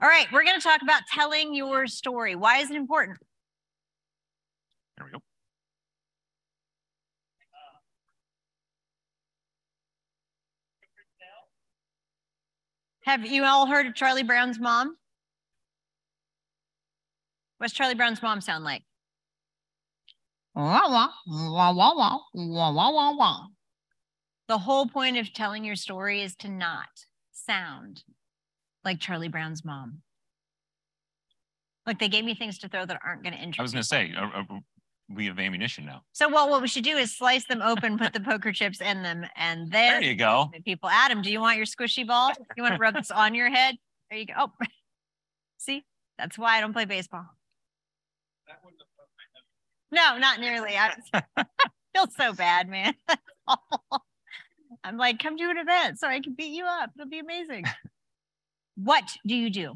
All right, we're going to talk about telling your story. Why is it important? There we go. Have you all heard of Charlie Brown's mom? What's Charlie Brown's mom sound like? Wah, wah, wah, wah, wah, wah, wah, wah, wah. The whole point of telling your story is to not sound like Charlie Brown's mom. Look, they gave me things to throw that aren't going to interest. I was going to say, we have ammunition now. So, well, what we should do is slice them open, put the poker chips in them, and then there you go. People, Adam, do you want your squishy ball? You want to rub this on your head? There you go. Oh, see, that's why I don't play baseball. No, not nearly. I feel so bad, man. That's awful. I'm like, come to an event so I can beat you up. It'll be amazing. What do you do?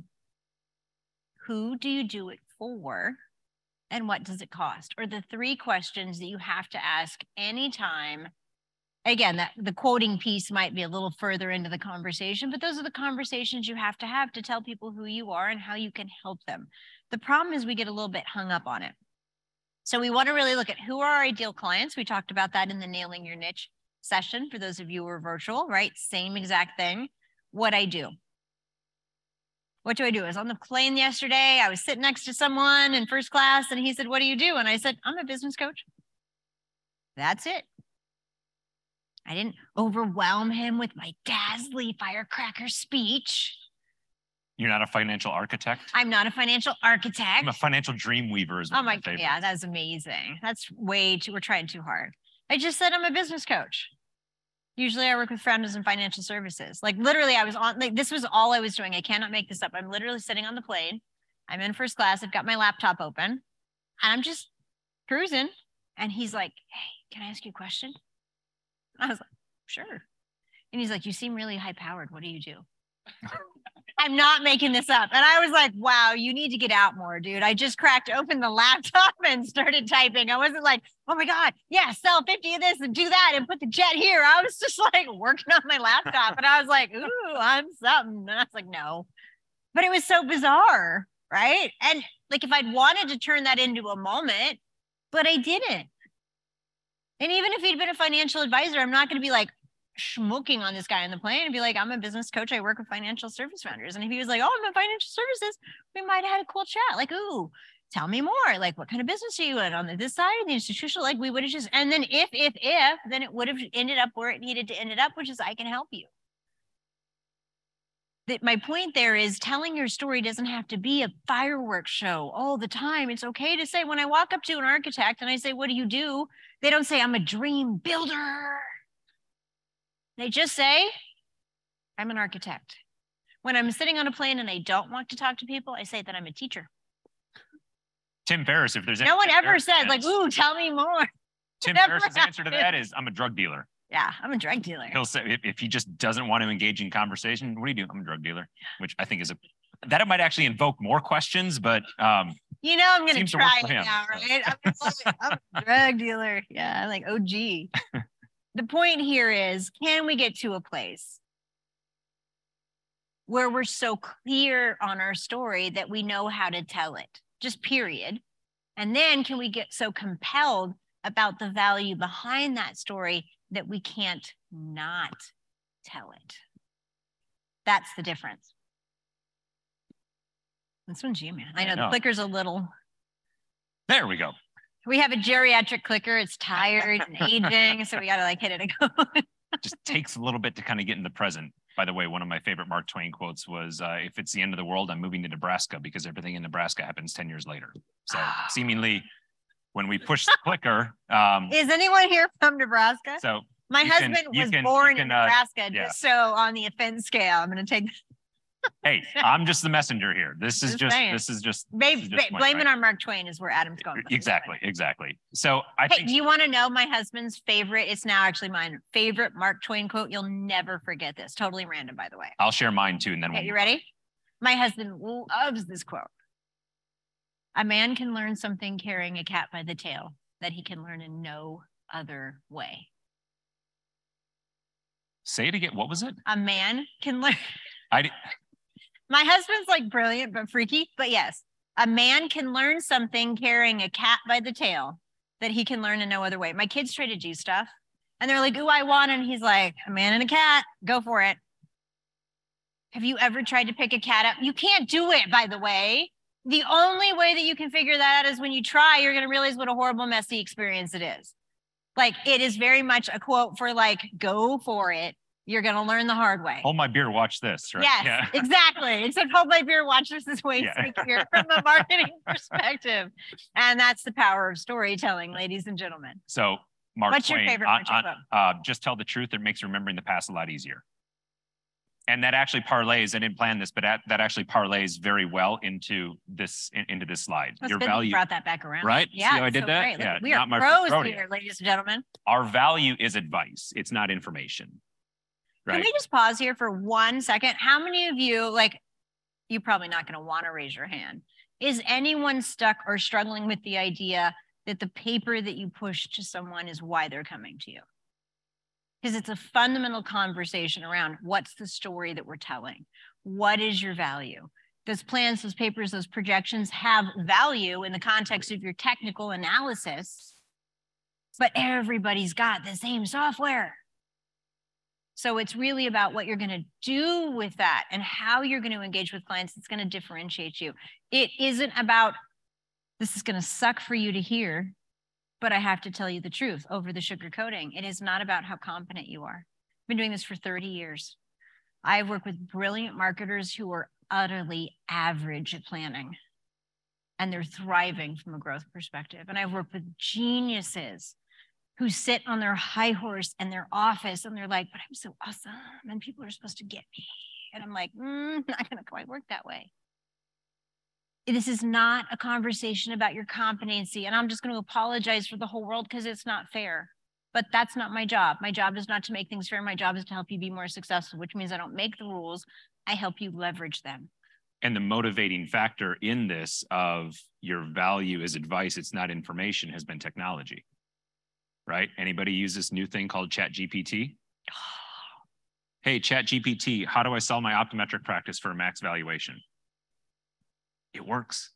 Who do you do it for? And what does it cost? Or the three questions that you have to ask anytime. Again, the quoting piece might be a little further into the conversation, but those are the conversations you have to tell people who you are and how you can help them. The problem is we get a little bit hung up on it. So we want to really look at who are our ideal clients. We talked about that in the Nailing Your Niche session for those of you who are virtual, right? Same exact thing. What I do. What do I do? I was on the plane yesterday. I was sitting next to someone in first class and he said, what do you do? And I said, I'm a business coach. That's it. I didn't overwhelm him with my dazzly firecracker speech. You're not a financial architect? I'm not a financial architect. I'm a financial dream weaver. Oh my God, yeah, that's amazing. That's way too, we're trying too hard. I just said I'm a business coach. Usually I work with founders in financial services. Like literally I was on, like this was all I was doing. I cannot make this up. I'm literally sitting on the plane. I'm in first class. I've got my laptop open and I'm just cruising. And he's like, hey, can I ask you a question? I was like, sure. And he's like, you seem really high powered. What do you do? I'm not making this up. And I was like, wow, you need to get out more, dude. I just cracked open the laptop and started typing. I wasn't like, oh my God, yeah, sell 50 of this and do that and put the jet here. I was just like working on my laptop and I was like, ooh, I'm something. And I was like, no. But it was so bizarre, right? And like if I'd wanted to turn that into a moment, but I didn't. And even if he'd been a financial advisor, I'm not going to be like, schmucking on this guy on the plane and be like, I'm a business coach. I work with financial service founders. And if he was like, oh, I'm in financial services, we might have had a cool chat. Like, ooh, tell me more. Like, what kind of business are you in on this side of the institutional? Like, we would have just, and then if, then it would have ended up where it needed to end up, which is I can help you. My point there is telling your story doesn't have to be a fireworks show all the time. It's okay to say, when I walk up to an architect and I say, what do you do? They don't say, I'm a dream builder. They just say, I'm an architect. When I'm sitting on a plane and I don't want to talk to people, I say that I'm a teacher. Tim Ferriss, if there's no one ever says like, ooh, tell me more. Tim Ferriss's answer to that is, I'm a drug dealer. Yeah, I'm a drug dealer. He'll say, if he just doesn't want to engage in conversation, what do you do? I'm a drug dealer, which I think is that might actually invoke more questions, but you know, I'm going to try it now, right? I'm a drug dealer. Yeah, like, oh, gee. The point here is, can we get to a place where we're so clear on our story that we know how to tell it, just period. And then can we get so compelled about the value behind that story that we can't not tell it? That's the difference. This one's you, man. I know the clicker's a little. There we go. We have a geriatric clicker. It's tired and aging, so we got to like hit it again. Just takes a little bit to kind of get in the present. By the way, one of my favorite Mark Twain quotes was, if it's the end of the world, I'm moving to Nebraska because everything in Nebraska happens 10 years later. So seemingly when we push the clicker. Is anyone here from Nebraska? So my husband was born in Nebraska, just so on the offense scale, I'm going to take. Hey, I'm just the messenger here. This is just blame it on Mark Twain is where Adam's going. Exactly. So I think. Do you want to know my husband's favorite? It's now actually mine favorite Mark Twain quote. You'll never forget this. Totally random, by the way. I'll share mine too, and then you ready? My husband loves this quote. A man can learn something carrying a cat by the tail that he can learn in no other way. Say it again. What was it? A man can learn. My husband's like brilliant but freaky. But yes, a man can learn something carrying a cat by the tail that he can learn in no other way. My kids try to do stuff and they're like, ooh, I want it. And he's like, a man and a cat, go for it. Have you ever tried to pick a cat up? You can't do it, by the way. The only way that you can figure that out is when you try, you're going to realize what a horrible, messy experience it is. Like, it is very much a quote for like, go for it. You're going to learn the hard way. Hold my beer, watch this, right? Yes, yeah. exactly. Instead of hold my beer, watch this is way stickier from a marketing perspective. And that's the power of storytelling, ladies and gentlemen. So, Mark What's Twain, your favorite Mark Twain quote? Just tell the truth. It makes remembering the past a lot easier. And that actually parlays, I didn't plan this, but that actually parlays very well into this slide. That's Your good value, you brought that back around. right? Yeah, see how I did so that? Great. Yeah, we are pros here, ladies and gentlemen. Our value is advice. It's not information. Right? Can we just pause here for 1 second? How many of you, like, you're probably not going to want to raise your hand. Is anyone stuck or struggling with the idea that the paper that you push to someone is why they're coming to you? Because it's a fundamental conversation around what's the story that we're telling? What is your value? Those plans, those papers, those projections have value in the context of your technical analysis, but everybody's got the same software. So it's really about what you're going to do with that and how you're going to engage with clients that's going to differentiate you. It isn't about, this is going to suck for you to hear, but I have to tell you the truth over the sugarcoating. It is not about how competent you are. I've been doing this for 30 years. I've worked with brilliant marketers who are utterly average at planning, and they're thriving from a growth perspective. And I've worked with geniuses who sit on their high horse in their office and they're like, but I'm so awesome and people are supposed to get me. And I'm like, not going to quite work that way. This is not a conversation about your competency. And I'm just going to apologize for the whole world because it's not fair. But that's not my job. My job is not to make things fair. My job is to help you be more successful, which means I don't make the rules. I help you leverage them. And the motivating factor in this of your value is advice, it's not information, has been technology. Right? Anybody use this new thing called ChatGPT? Hey, ChatGPT, how do I sell my optometric practice for a max valuation? It works.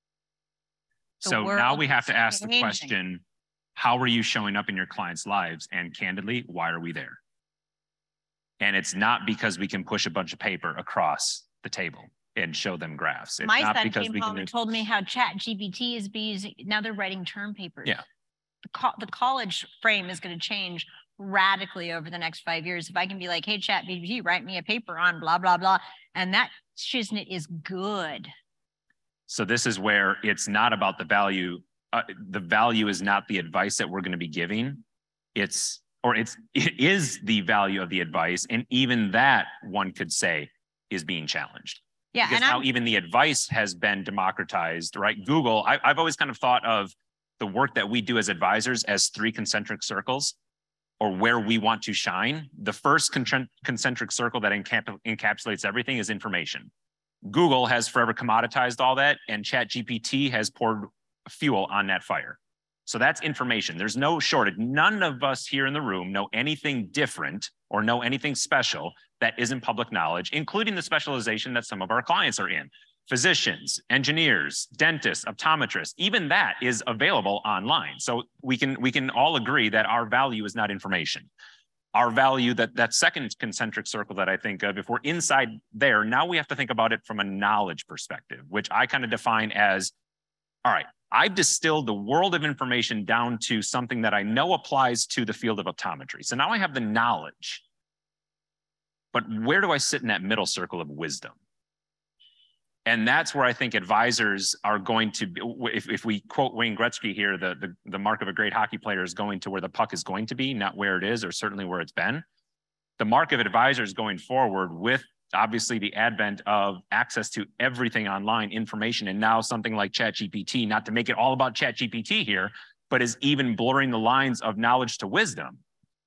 So now we have to ask the question, how are you showing up in your clients' lives? And candidly, why are we there? And it's not because we can push a bunch of paper across the table and show them graphs. It's my not son because came home and told me how ChatGPT is being used. Now they're writing term papers. Yeah. The college frame is going to change radically over the next 5 years. If I can be like, hey, ChatGPT, write me a paper on blah, blah, blah. And that shiznit is good. So this is where it's not about the value. The value is not the advice that we're going to be giving. It is the value of the advice. And even that, one could say, is being challenged. Yeah. Because now even the advice has been democratized, right? Google, I've always kind of thought of the work that we do as advisors as 3 concentric circles, or where we want to shine. The first concentric circle that encapsulates everything is information. Google has forever commoditized all that, and ChatGPT has poured fuel on that fire. So that's information. There's no shortage. None of us here in the room know anything different or know anything special that isn't public knowledge, including the specialization that some of our clients are in. Physicians, engineers, dentists, optometrists, even that is available online. So we can all agree that our value is not information. Our value, that second concentric circle that I think of, if we're inside there, now we have to think about it from a knowledge perspective, which I kind of define as, all right, I've distilled the world of information down to something that I know applies to the field of optometry. So now I have the knowledge, but where do I sit in that middle circle of wisdom? And that's where I think advisors are going to be, if we quote Wayne Gretzky here, the mark of a great hockey player is going to where the puck is going to be, not where it is, or certainly where it's been. The mark of advisors going forward, with obviously the advent of access to everything online, information, and now something like ChatGPT, not to make it all about ChatGPT here, but is even blurring the lines of knowledge to wisdom.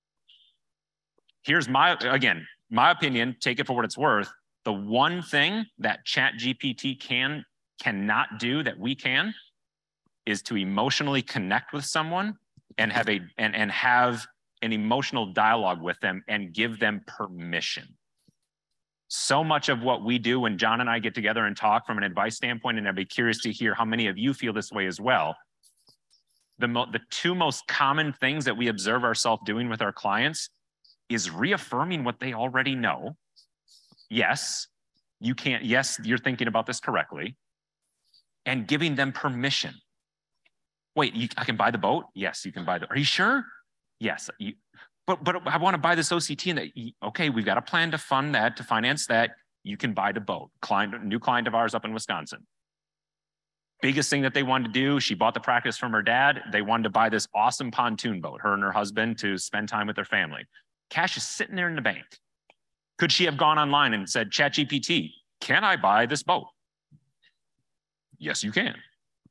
Here's my opinion, take it for what it's worth. The one thing that ChatGPT cannot do that we can is to emotionally connect with someone and have an emotional dialogue with them and give them permission. So much of what we do when John and I get together and talk from an advice standpoint, and I'd be curious to hear how many of you feel this way as well. The two most common things that we observe ourselves doing with our clients is reaffirming what they already know. Yes, you can't. Yes, you're thinking about this correctly. And giving them permission. Wait, I can buy the boat? Yes, you can buy the. Are you sure? Yes. But I want to buy this OCT, and that. Okay, we've got a plan to fund that, to finance that. You can buy the boat. New client of ours up in Wisconsin. Biggest thing that they wanted to do, she bought the practice from her dad. They wanted to buy this awesome pontoon boat, her and her husband, to spend time with their family. Cash is sitting there in the bank. Could she have gone online and said, ChatGPT, can I buy this boat? Yes, you can.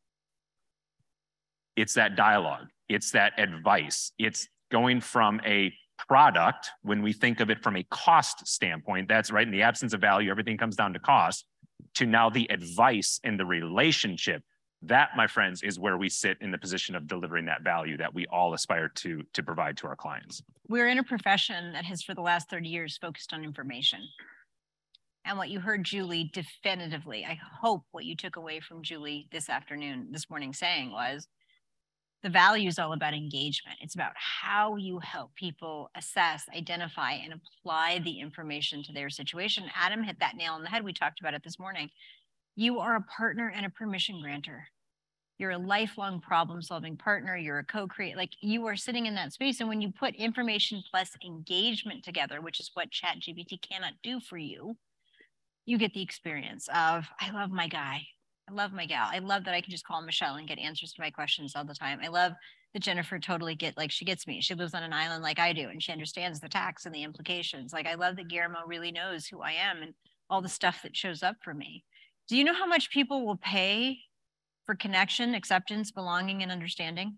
It's that dialogue. It's that advice. It's going from a product, when we think of it from a cost standpoint, that's right, in the absence of value, everything comes down to cost, to now the advice and the relationship. That, my friends, is where we sit in the position of delivering that value that we all aspire to provide to our clients. We're in a profession that has, for the last 30 years, focused on information. And what you heard Julie definitively, I hope what you took away from Julie this morning saying was, the value is all about engagement. It's about how you help people assess, identify, and apply the information to their situation. Adam hit that nail on the head. We talked about it this morning. You are a partner and a permission granter. You're a lifelong problem-solving partner. You're a co-creator. Like, you are sitting in that space. And when you put information plus engagement together, which is what ChatGPT cannot do for you, you get the experience of, I love my guy. I love my gal. I love that I can just call Michelle and get answers to my questions all the time. I love that Jennifer totally she gets me. She lives on an island like I do, and she understands the tax and the implications. Like, I love that Guillermo really knows who I am and all the stuff that shows up for me. Do you know how much people will pay for connection, acceptance, belonging, and understanding?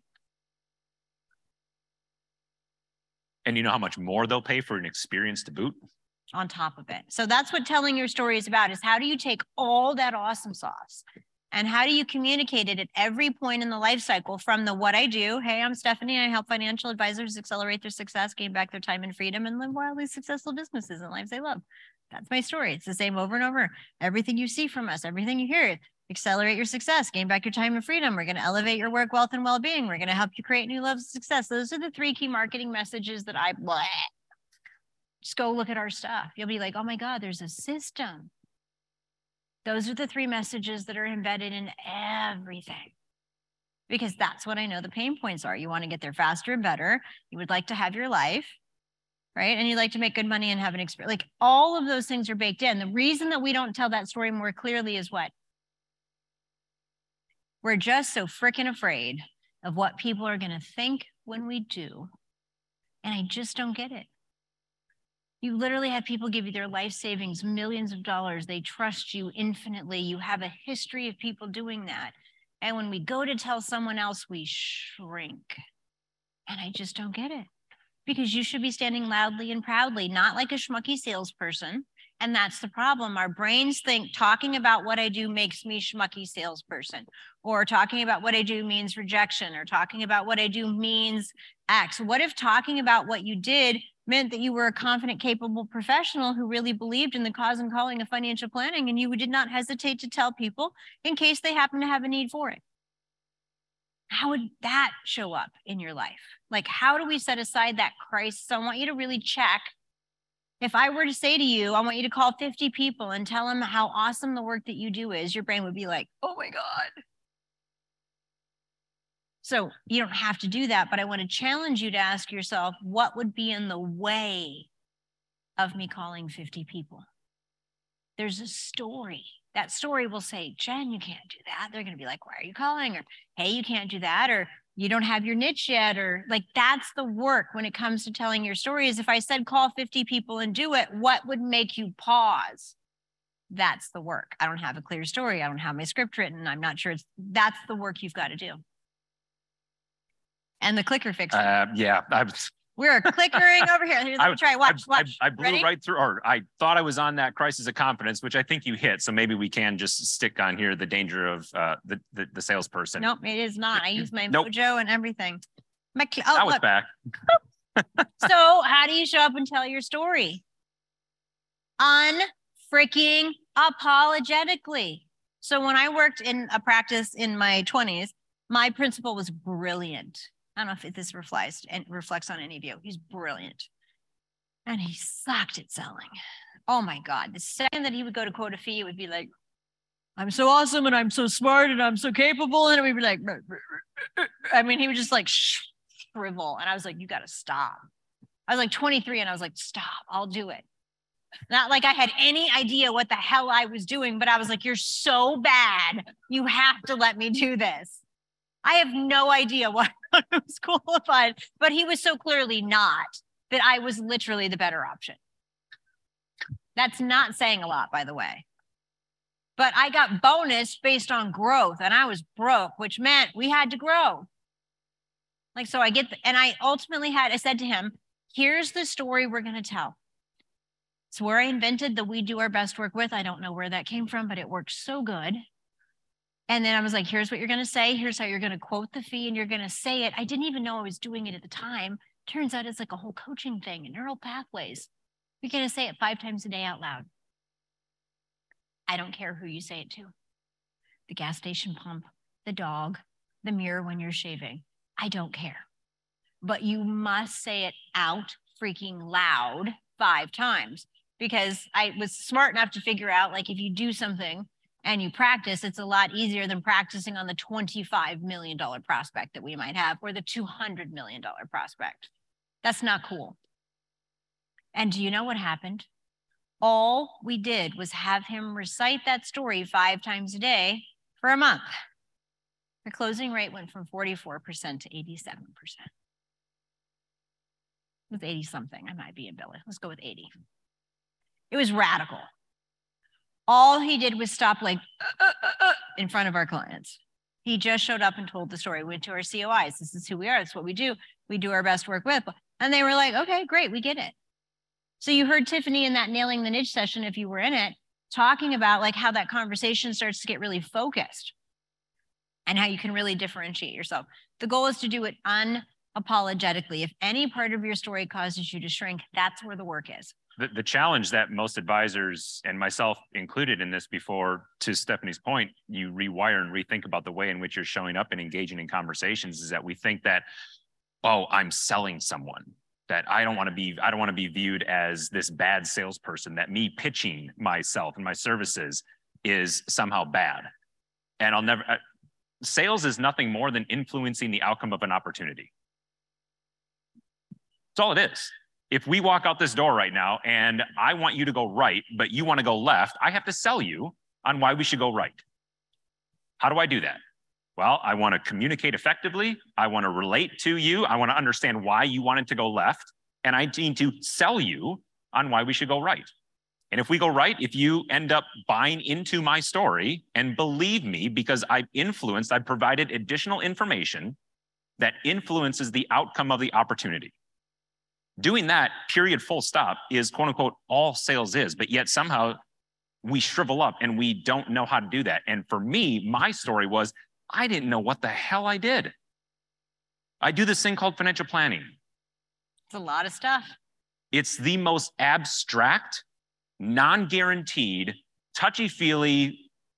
And you know how much more they'll pay for an experience to boot? On top of it. So that's what telling your story is about, is how do you take all that awesome sauce and how do you communicate it at every point in the life cycle, from the what I do. Hey, I'm Stephanie. I help financial advisors accelerate their success, gain back their time and freedom, and live wildly successful businesses and lives they love. That's my story. It's the same over and over. Everything you see from us, everything you hear, accelerate your success, gain back your time and freedom. We're going to elevate your work, wealth, and well-being. We're going to help you create new levels of success. Those are the 3 key marketing messages that just go look at our stuff. You'll be like, oh my God, there's a system. Those are the 3 messages that are embedded in everything. Because that's what I know the pain points are. You want to get there faster and better. You would like to have your life, right? And you'd like to make good money and have an experience. Like, all of those things are baked in. The reason that we don't tell that story more clearly is what? We're just so freaking afraid of what people are going to think when we do. And I just don't get it. You literally have people give you their life savings, millions of dollars. They trust you infinitely. You have a history of people doing that. And when we go to tell someone else, we shrink. And I just don't get it. Because you should be standing loudly and proudly, not like a schmucky salesperson. And that's the problem. Our brains think talking about what I do makes me schmucky salesperson, or talking about what I do means rejection, or talking about what I do means X. What if talking about what you did meant that you were a confident, capable professional who really believed in the cause and calling of financial planning, and you did not hesitate to tell people in case they happen to have a need for it? How would that show up in your life? Like, how do we set aside that crisis? So I want you to really check. If I were to say to you, I want you to call 50 people and tell them how awesome the work that you do is, your brain would be like, oh my God. So you don't have to do that, but I want to challenge you to ask yourself, what would be in the way of me calling 50 people? There's a story. That story will say, Jen, you can't do that. They're going to be like, why are you calling? Or, hey, you can't do that. Or, you don't have your niche yet. Or, like, that's the work when it comes to telling your story. Is if I said call 50 people and do it, what would make you pause? That's the work. I don't have a clear story. I don't have my script written. I'm not sure. That's the work you've got to do. And the clicker fix. Yeah. We're clickering over here. Let me try. Watch. I blew Ready? right through, or I thought I was on that crisis of confidence, which I think you hit. So maybe we can just stick on here the danger of the salesperson. Nope, it is not. I use my mojo and everything. That was back. So how do you show up and tell your story? freaking apologetically. So when I worked in a practice in my 20s, my principal was brilliant. I don't know if this reflects on any of you. He's brilliant. And he sucked at selling. Oh my God. The second that he would go to quote a fee, it would be like, I'm so awesome and I'm so smart and I'm so capable. And it would be like, I mean, he would just like shrivel. And I was like, you got to stop. I was like 23 and I was like, stop, I'll do it. Not like I had any idea what the hell I was doing, but I was like, you're so bad. You have to let me do this. I have no idea why I was qualified, but he was so clearly not that I was literally the better option. That's not saying a lot, by the way. But I got bonus based on growth and I was broke, which meant we had to grow. Like, so I and I ultimately I said to him, here's the story we're going to tell. It's where I invented the we do our best work with. I don't know where that came from, but it worked so good. And then I was like, here's what you're going to say. Here's how you're going to quote the fee and you're going to say it. I didn't even know I was doing it at the time. Turns out it's like a whole coaching thing and neural pathways. You're going to say it 5 times a day out loud. I don't care who you say it to. The gas station pump, the dog, the mirror when you're shaving. I don't care. But you must say it out freaking loud 5 times, because I was smart enough to figure out, like, if you do something and you practice, it's a lot easier than practicing on the $25 million prospect that we might have or the $200 million prospect. That's not cool. And do you know what happened? All we did was have him recite that story 5 times a day for a month. The closing rate went from 44% to 87%. It was 80 something. I might be in Billy. Let's go with 80. It was radical. All he did was stop like in front of our clients. He just showed up and told the story. We went to our COIs. This is who we are. That's what we do. We do our best work with. And they were like, okay, great. We get it. So you heard Tiffany in that Nailing the Niche session, if you were in it, talking about like how that conversation starts to get really focused and how you can really differentiate yourself. The goal is to do it unapologetically. If any part of your story causes you to shrink, that's where the work is. The challenge that most advisors, and myself included in this before, to Stephanie's point, you rewire and rethink about the way in which you're showing up and engaging in conversations, is that we think that, oh, I'm selling someone, that I don't want to be viewed as this bad salesperson, that me pitching myself and my services is somehow bad. And sales is nothing more than influencing the outcome of an opportunity. That's all it is. If we walk out this door right now and I want you to go right, but you want to go left, I have to sell you on why we should go right. How do I do that? Well, I want to communicate effectively. I want to relate to you. I want to understand why you wanted to go left. And I need to sell you on why we should go right. And if we go right, if you end up buying into my story and believe me, because I've provided additional information that influences the outcome of the opportunity. Doing that, period, full stop, is quote unquote all sales is, but yet somehow we shrivel up and we don't know how to do that. And for me, my story was, I didn't know what the hell I did. I do this thing called financial planning. It's a lot of stuff. It's the most abstract, non-guaranteed, touchy-feely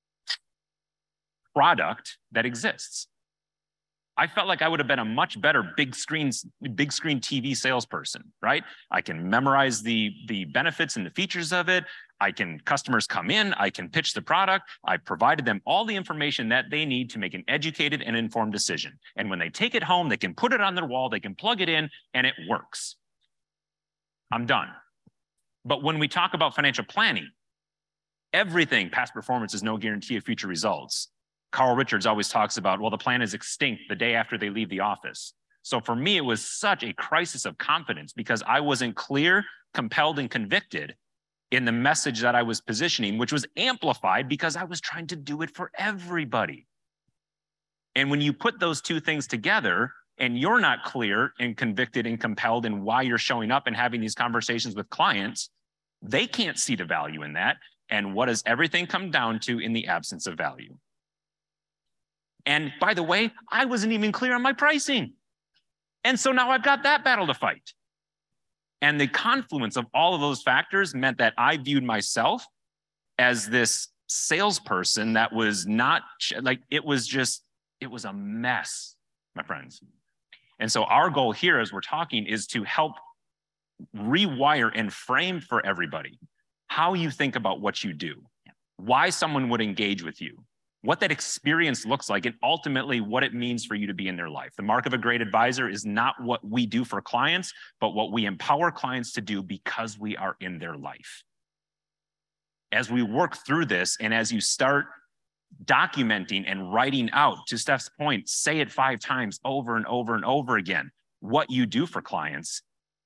product that exists. I felt like I would have been a much better big screen TV salesperson, right? I can memorize the benefits and the features of it. Customers come in, I can pitch the product. I provided them all the information that they need to make an educated and informed decision. And when they take it home, they can put it on their wall, they can plug it in, and it works. I'm done. But when we talk about financial planning, everything, past performance is no guarantee of future results. Carl Richards always talks about, well, the plan is extinct the day after they leave the office. So for me, it was such a crisis of confidence because I wasn't clear, compelled, and convicted in the message that I was positioning, which was amplified because I was trying to do it for everybody. And when you put those two things together and you're not clear and convicted and compelled in why you're showing up and having these conversations with clients, they can't see the value in that. And what does everything come down to in the absence of value? And by the way, I wasn't even clear on my pricing. And so now I've got that battle to fight. And the confluence of all of those factors meant that I viewed myself as this salesperson that was not like, it was a mess, my friends. And so our goal here as we're talking is to help rewire and frame for everybody how you think about what you do, why someone would engage with you, what that experience looks like, and ultimately what it means for you to be in their life. The mark of a great advisor is not what we do for clients, but what we empower clients to do because we are in their life. As we work through this, and as you start documenting and writing out, to Steph's point, say it 5 times over and over and over again, what you do for clients,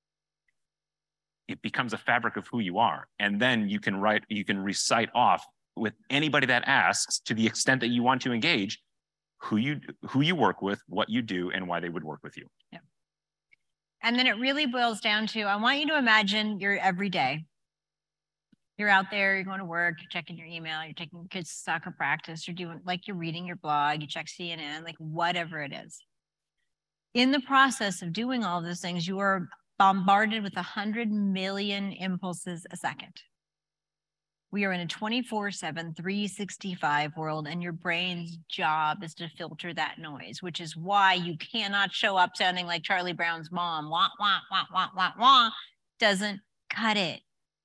it becomes a fabric of who you are. And then you can recite off with anybody that asks, to the extent that you want to engage, who you work with, what you do, and why they would work with you. Yeah. And then it really boils down to, I want you to imagine your everyday. You're out there, you're going to work, you're checking your email, you're taking your kids to soccer practice, you're doing, like, you're reading your blog, you check CNN, like whatever it is. In the process of doing all of those things, you are bombarded with 100 million impulses a second. We are in a 24/7, 365 world, and your brain's job is to filter that noise, which is why you cannot show up sounding like Charlie Brown's mom. Wah, wah, wah, wah, wah, wah. Doesn't cut it.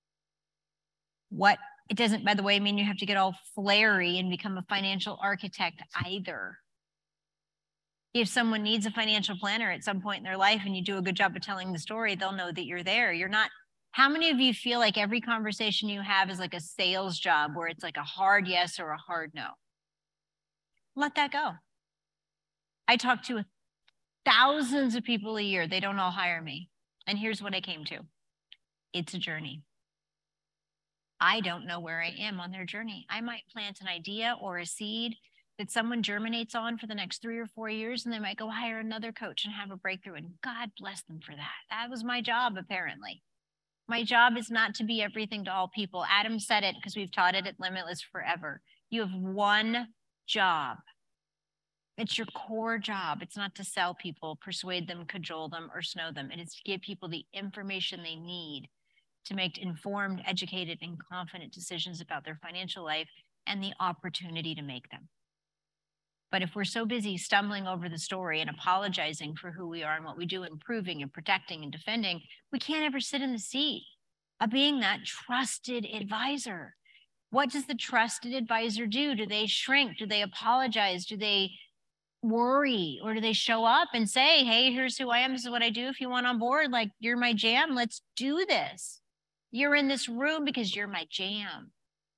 It doesn't, by the way, mean you have to get all flary and become a financial architect either. If someone needs a financial planner at some point in their life and you do a good job of telling the story, they'll know that you're there. You're not. How many of you feel like every conversation you have is like a sales job where it's like a hard yes or a hard no? Let that go. I talk to thousands of people a year. They don't all hire me. And here's what I came to. It's a journey. I don't know where I am on their journey. I might plant an idea or a seed that someone germinates on for the next 3 or 4 years, and they might go hire another coach and have a breakthrough. And God bless them for that. That was my job, apparently. My job is not to be everything to all people. Adam said it because we've taught it at Limitless forever. You have one job. It's your core job. It's not to sell people, persuade them, cajole them, or snow them. It is to give people the information they need to make informed, educated, and confident decisions about their financial life and the opportunity to make them. But if we're so busy stumbling over the story and apologizing for who we are and what we do, improving and protecting and defending, we can't ever sit in the seat of being that trusted advisor. What does the trusted advisor do? Do they shrink? Do they apologize? Do they worry? Or do they show up and say, hey, here's who I am. This is what I do. If you want on board, like, you're my jam. Let's do this. You're in this room because you're my jam.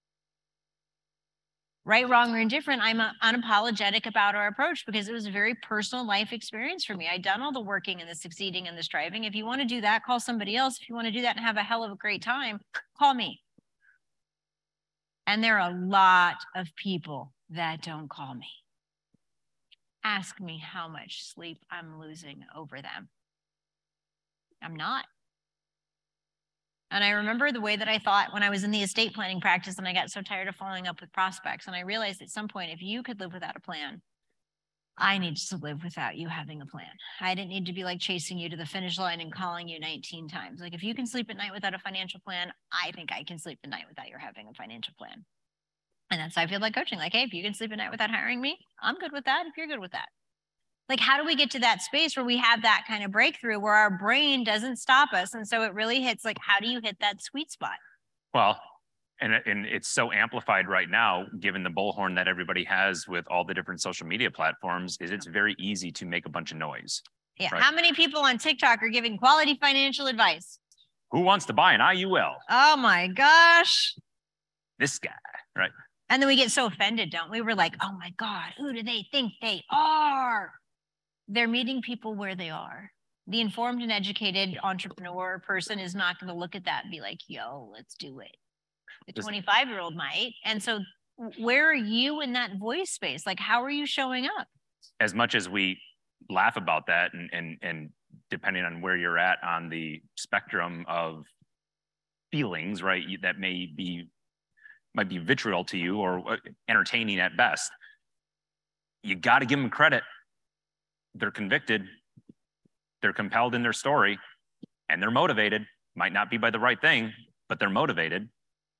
Right, wrong, or indifferent, I'm unapologetic about our approach because it was a very personal life experience for me. I'd done all the working and the succeeding and the striving. If you want to do that, call somebody else. If you want to do that and have a hell of a great time, call me. And there are a lot of people that don't call me. Ask me how much sleep I'm losing over them. I'm not. And I remember the way that I thought when I was in the estate planning practice and I got so tired of following up with prospects. And I realized at some point, if you could live without a plan, I need to live without you having a plan. I didn't need to be like chasing you to the finish line and calling you 19 times. Like, if you can sleep at night without a financial plan, I think I can sleep at night without your having a financial plan. And that's how I feel like coaching. Like, hey, if you can sleep at night without hiring me, I'm good with that if you're good with that. Like, how do we get to that space where we have that kind of breakthrough where our brain doesn't stop us? And so it really hits, like, how do you hit that sweet spot? Well, and it's so amplified right now, given the bullhorn that everybody has with all the different social media platforms, is it's very easy to make a bunch of noise. Yeah. Right? How many people on TikTok are giving quality financial advice? Who wants to buy an IUL? Oh my gosh. This guy, right? And then we get so offended, don't we? We're like, oh my God, who do they think they are? They're meeting people where they are. The informed and educated entrepreneur person is not going to look at that and be like, yo, let's do it. The 25-year-old might. And so where are you in that voice space? Like, how are you showing up? As much as we laugh about that, and depending on where you're at on the spectrum of feelings, right, that might be vitriol to you or entertaining at best, you got to give them credit. They're convicted, they're compelled in their story, and they're motivated. Might not be by the right thing, but they're motivated.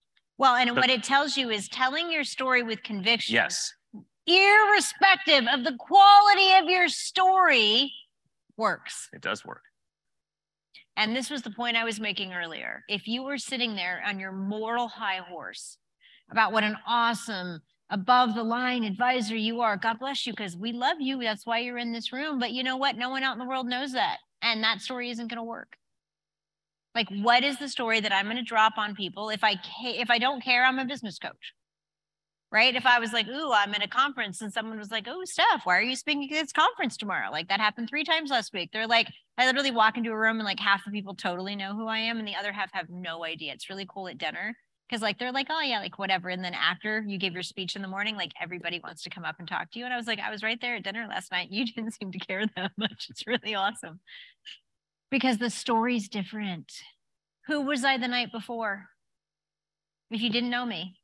Well, and what it tells you is telling your story with conviction. Yes. Irrespective of the quality of your story works. It does work. And this was the point I was making earlier. If you were sitting there on your moral high horse about what an awesome, above the line advisor you are, God bless you, because we love you. That's why you're in this room. But you know what? No one out in the world knows that. And that story isn't going to work. Like, what is the story that I'm going to drop on people? If I don't care, I'm a business coach. Right? If I was like, ooh, I'm at a conference and someone was like, oh, Steph, why are you speaking at this conference tomorrow? Like that happened 3 times last week. They're like, I literally walk into a room and like half the people totally know who I am and the other half have no idea. It's really cool at dinner because like, they're like, oh yeah, like whatever. And then after you give your speech in the morning, like everybody wants to come up and talk to you. And I was like, I was right there at dinner last night. You didn't seem to care that much. It's really awesome because the story's different. Who was I the night before? If you didn't know me.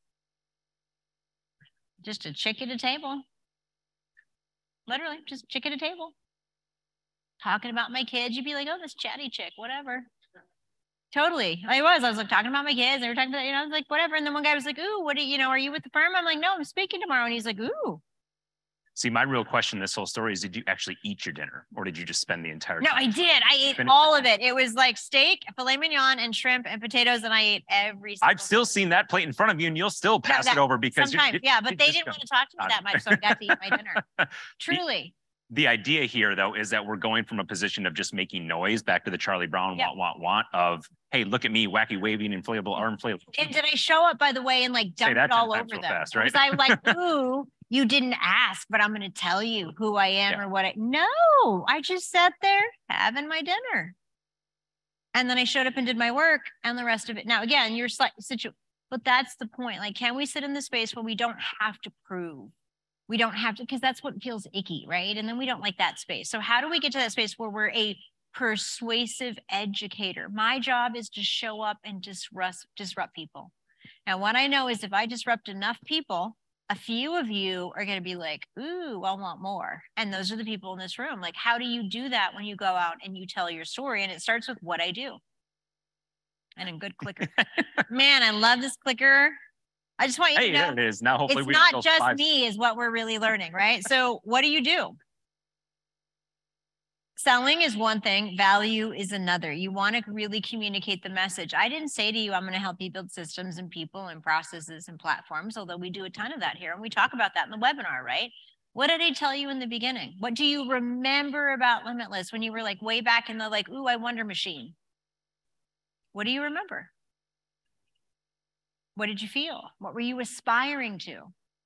Just a chick at a table. Literally, just a chick at a table. Talking about my kids. You'd be like, oh, this chatty chick, whatever. Totally. I was like talking about my kids. They were talking about, I was like, whatever. And then one guy was like, ooh, are you with the firm? I'm like, no, I'm speaking tomorrow. And he's like, ooh. See, my real question in this whole story is, did you actually eat your dinner or did you just spend the entire time? No, I did. I ate all of it. It was like steak, filet mignon, and shrimp and potatoes, and I ate every single I've still seen that plate in front of you and you'll still pass it over because sometimes, yeah, but they didn't want to talk to me that much, so I got to eat my dinner. Truly. The idea here, though, is that we're going from a position of just making noise back to the Charlie Brown want of, hey, look at me, wacky, waving, inflatable arm inflatable. And did I show up, by the way, and like dump it all over them? Fast, right? Was I like, ooh, you didn't ask, but I'm going to tell you who I am or what no, I just sat there having my dinner. And then I showed up and did my work and the rest of it. Now, again, you're but that's the point. Like, can we sit in the space where we don't have to prove? We don't have to, because that's what feels icky, right? And then we don't like that space. So how do we get to that space where we're a persuasive educator? My job is to show up and disrupt people. And what I know is if I disrupt enough people, a few of you are going to be like, ooh, I want more. And those are the people in this room. Like, how do you do that when you go out and you tell your story? And it starts with what I do. And a good clicker. Man, I love this clicker. I just want you to know, there it is. Now, hopefully it's not just me is what we're really learning, right? So what do? Selling is one thing, value is another. You want to really communicate the message. I didn't say to you, I'm going to help you build systems and people and processes and platforms, although we do a ton of that here. And we talk about that in the webinar, right? What did I tell you in the beginning? What do you remember about Limitless when you were like way back in the like, ooh, I wonder machine? What do you remember? What did you feel? What were you aspiring to?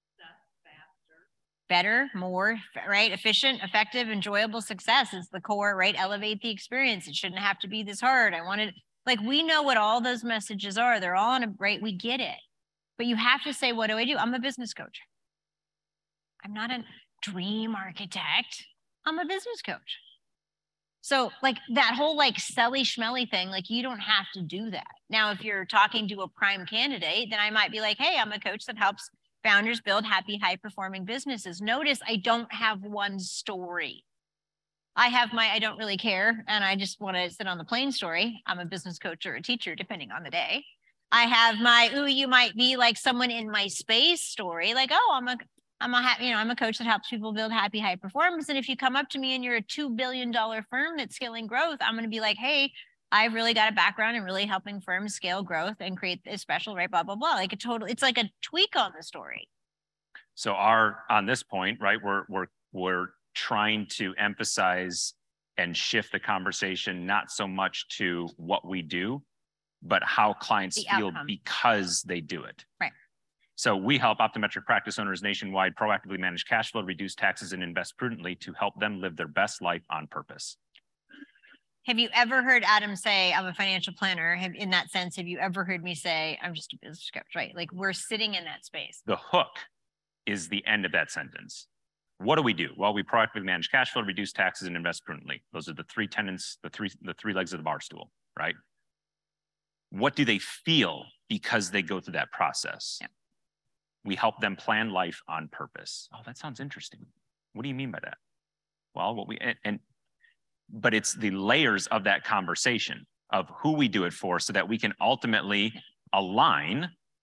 Better, more, right? Efficient, effective, enjoyable success is the core, right? Elevate the experience. It shouldn't have to be this hard. Like, we know what all those messages are. They're all on we get it. But you have to say, what do I do? I'm a business coach. I'm not a dream architect. I'm a business coach. So like that whole like selly schmelly thing, like you don't have to do that. Now, if you're talking to a prime candidate, then I might be like, hey, I'm a coach that helps founders build happy, high-performing businesses. Notice I don't have one story. I have my I don't really care, and I just want to sit on the plane story. I'm a business coach or a teacher, depending on the day. I have my, ooh, you might be like someone in my space story, like, oh, I'm a coach that helps people build happy, high performance. And if you come up to me and you're a $2 billion firm that's scaling growth, I'm going to be like, hey, I've really got a background in really helping firms scale growth and create this special, right? Blah, blah, blah. Like it's like a tweak on the story. So on this point, right, we're trying to emphasize and shift the conversation, not so much to what we do, but how clients feel because they do it. Right. So we help optometric practice owners nationwide proactively manage cash flow, reduce taxes, and invest prudently to help them live their best life on purpose. Have you ever heard Adam say, I'm a financial planner? In that sense, have you ever heard me say, I'm just a business coach, right? Like we're sitting in that space. The hook is the end of that sentence. What do? Well, we proactively manage cash flow, reduce taxes, and invest prudently. Those are the three tenets, the three legs of the bar stool, right? What do they feel because they go through that process? Yeah. We help them plan life on purpose. Oh, that sounds interesting. What do you mean by that? Well, but it's the layers of that conversation of who we do it for so that we can ultimately align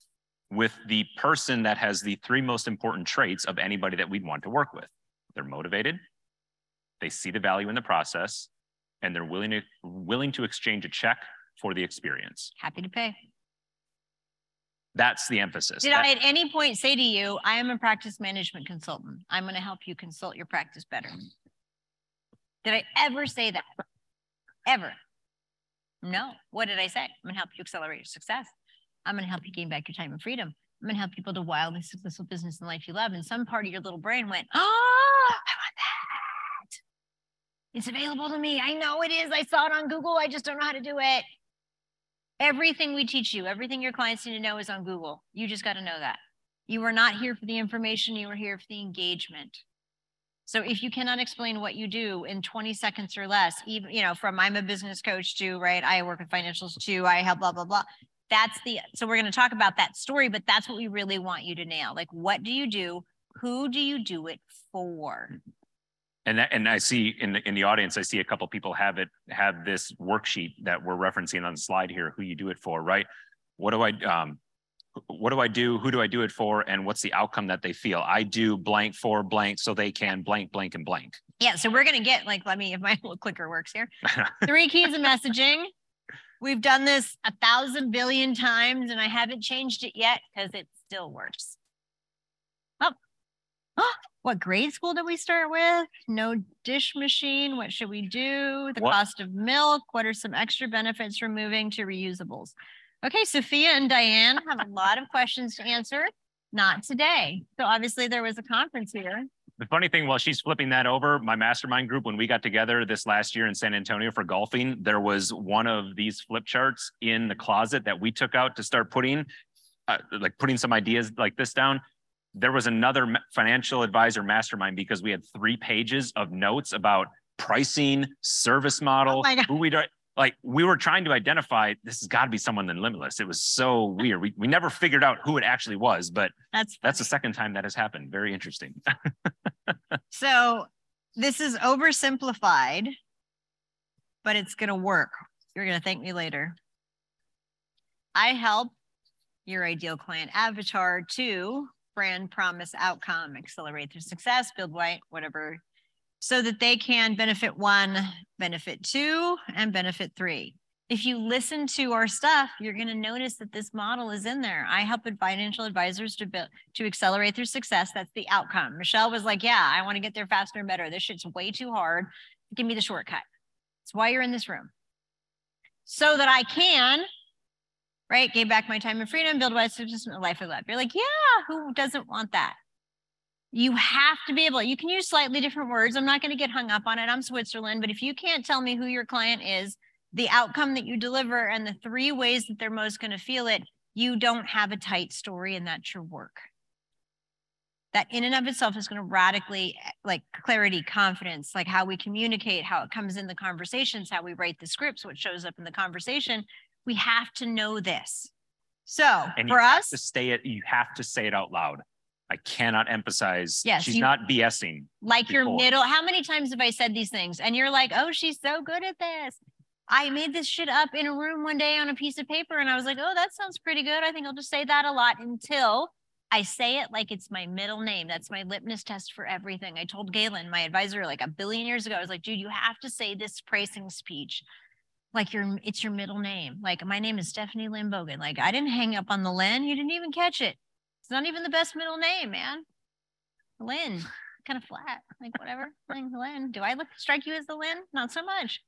with the person that has the 3 most important traits of anybody that we'd want to work with. They're motivated, they see the value in the process, and they're willing to exchange a check for the experience. Happy to pay. That's the emphasis. Did I at any point say to you, I am a practice management consultant. I'm going to help you consult your practice better? Did I ever say that? Ever? No. What did I say? I'm going to help you accelerate your success. I'm going to help you gain back your time and freedom. I'm going to help you build a wildly successful business and life you love. And some part of your little brain went, oh, I want that. It's available to me. I know it is. I saw it on Google. I just don't know how to do it. Everything we teach you, everything your clients need to know is on Google. You just got to know that. You are not here for the information. You are here for the engagement. So if you cannot explain what you do in 20 seconds or less, even, you know, from I'm a business coach to, right, I work with financials to, I help, blah, blah, blah. So we're going to talk about that story, but that's what we really want you to nail. Like, what do you do? Who do you do it for? And I see in the audience, I see a couple people have this worksheet that we're referencing on the slide here, who you do it for, right? What do I do? Who do I do it for? And what's the outcome that they feel? I do blank for blank so they can blank, blank, and blank. Yeah, so we're going to get, like, let me, if my little clicker works here. 3 keys of messaging. We've done this 1,000 billion times and I haven't changed it yet because it still works. Oh, what grade school did we start with? No dish machine. What should we do? The cost of milk. What are some extra benefits from moving to reusables? Okay, Sophia and Diane have a lot of questions to answer. Not today. So obviously there was a conference here. The funny thing, while she's flipping that over, my mastermind group, when we got together this last year in San Antonio for golfing, there was one of these flip charts in the closet that we took out to start putting some ideas like this down. There was another financial advisor mastermind because we had 3 pages of notes about pricing, service model, who we do. Like, we were trying to identify, this has got to be someone in Limitless. It was so weird. We never figured out who it actually was, but that's the second time that has happened. Very interesting. So this is oversimplified, but it's going to work. You're going to thank me later. I help your ideal client avatar to brand promise outcome, accelerate their success, build white, whatever, so that they can benefit 1, benefit 2, and benefit 3. If you listen to our stuff, you're going to notice that this model is in there. I help financial advisors to accelerate their success. That's the outcome. Michelle was like, yeah, I want to get there faster and better. This shit's way too hard. Give me the shortcut. That's why you're in this room. So that I can, right, gain back my time and freedom, build a life I love. You're like, yeah, who doesn't want that? You have to be able, you can use slightly different words. I'm not going to get hung up on it. I'm Switzerland, but if you can't tell me who your client is, the outcome that you deliver, and the 3 ways that they're most going to feel it, you don't have a tight story, and that's your work. That in and of itself is going to radically, like, clarity, confidence, like how we communicate, how it comes in the conversations, how we write the scripts, what shows up in the conversation. We have to know this. So for us, you have to say it out loud. I cannot emphasize. Yes, she's not BSing. Like before. Your middle. How many times have I said these things? And you're like, oh, she's so good at this. I made this shit up in a room one day on a piece of paper. And I was like, oh, that sounds pretty good. I think I'll just say that a lot until I say it like it's my middle name. That's my litmus test for everything. I told Galen, my advisor, like 1 billion years ago, I was like, dude, you have to say this pricing speech like it's your middle name. Like, my name is Stephanie Lynn Bogan. Like, I didn't hang up on the Lynn. You didn't even catch it. It's not even the best middle name, man. Lynn, kind of flat. Like, whatever. Lynn. Do I strike you as the Lynn? Not so much.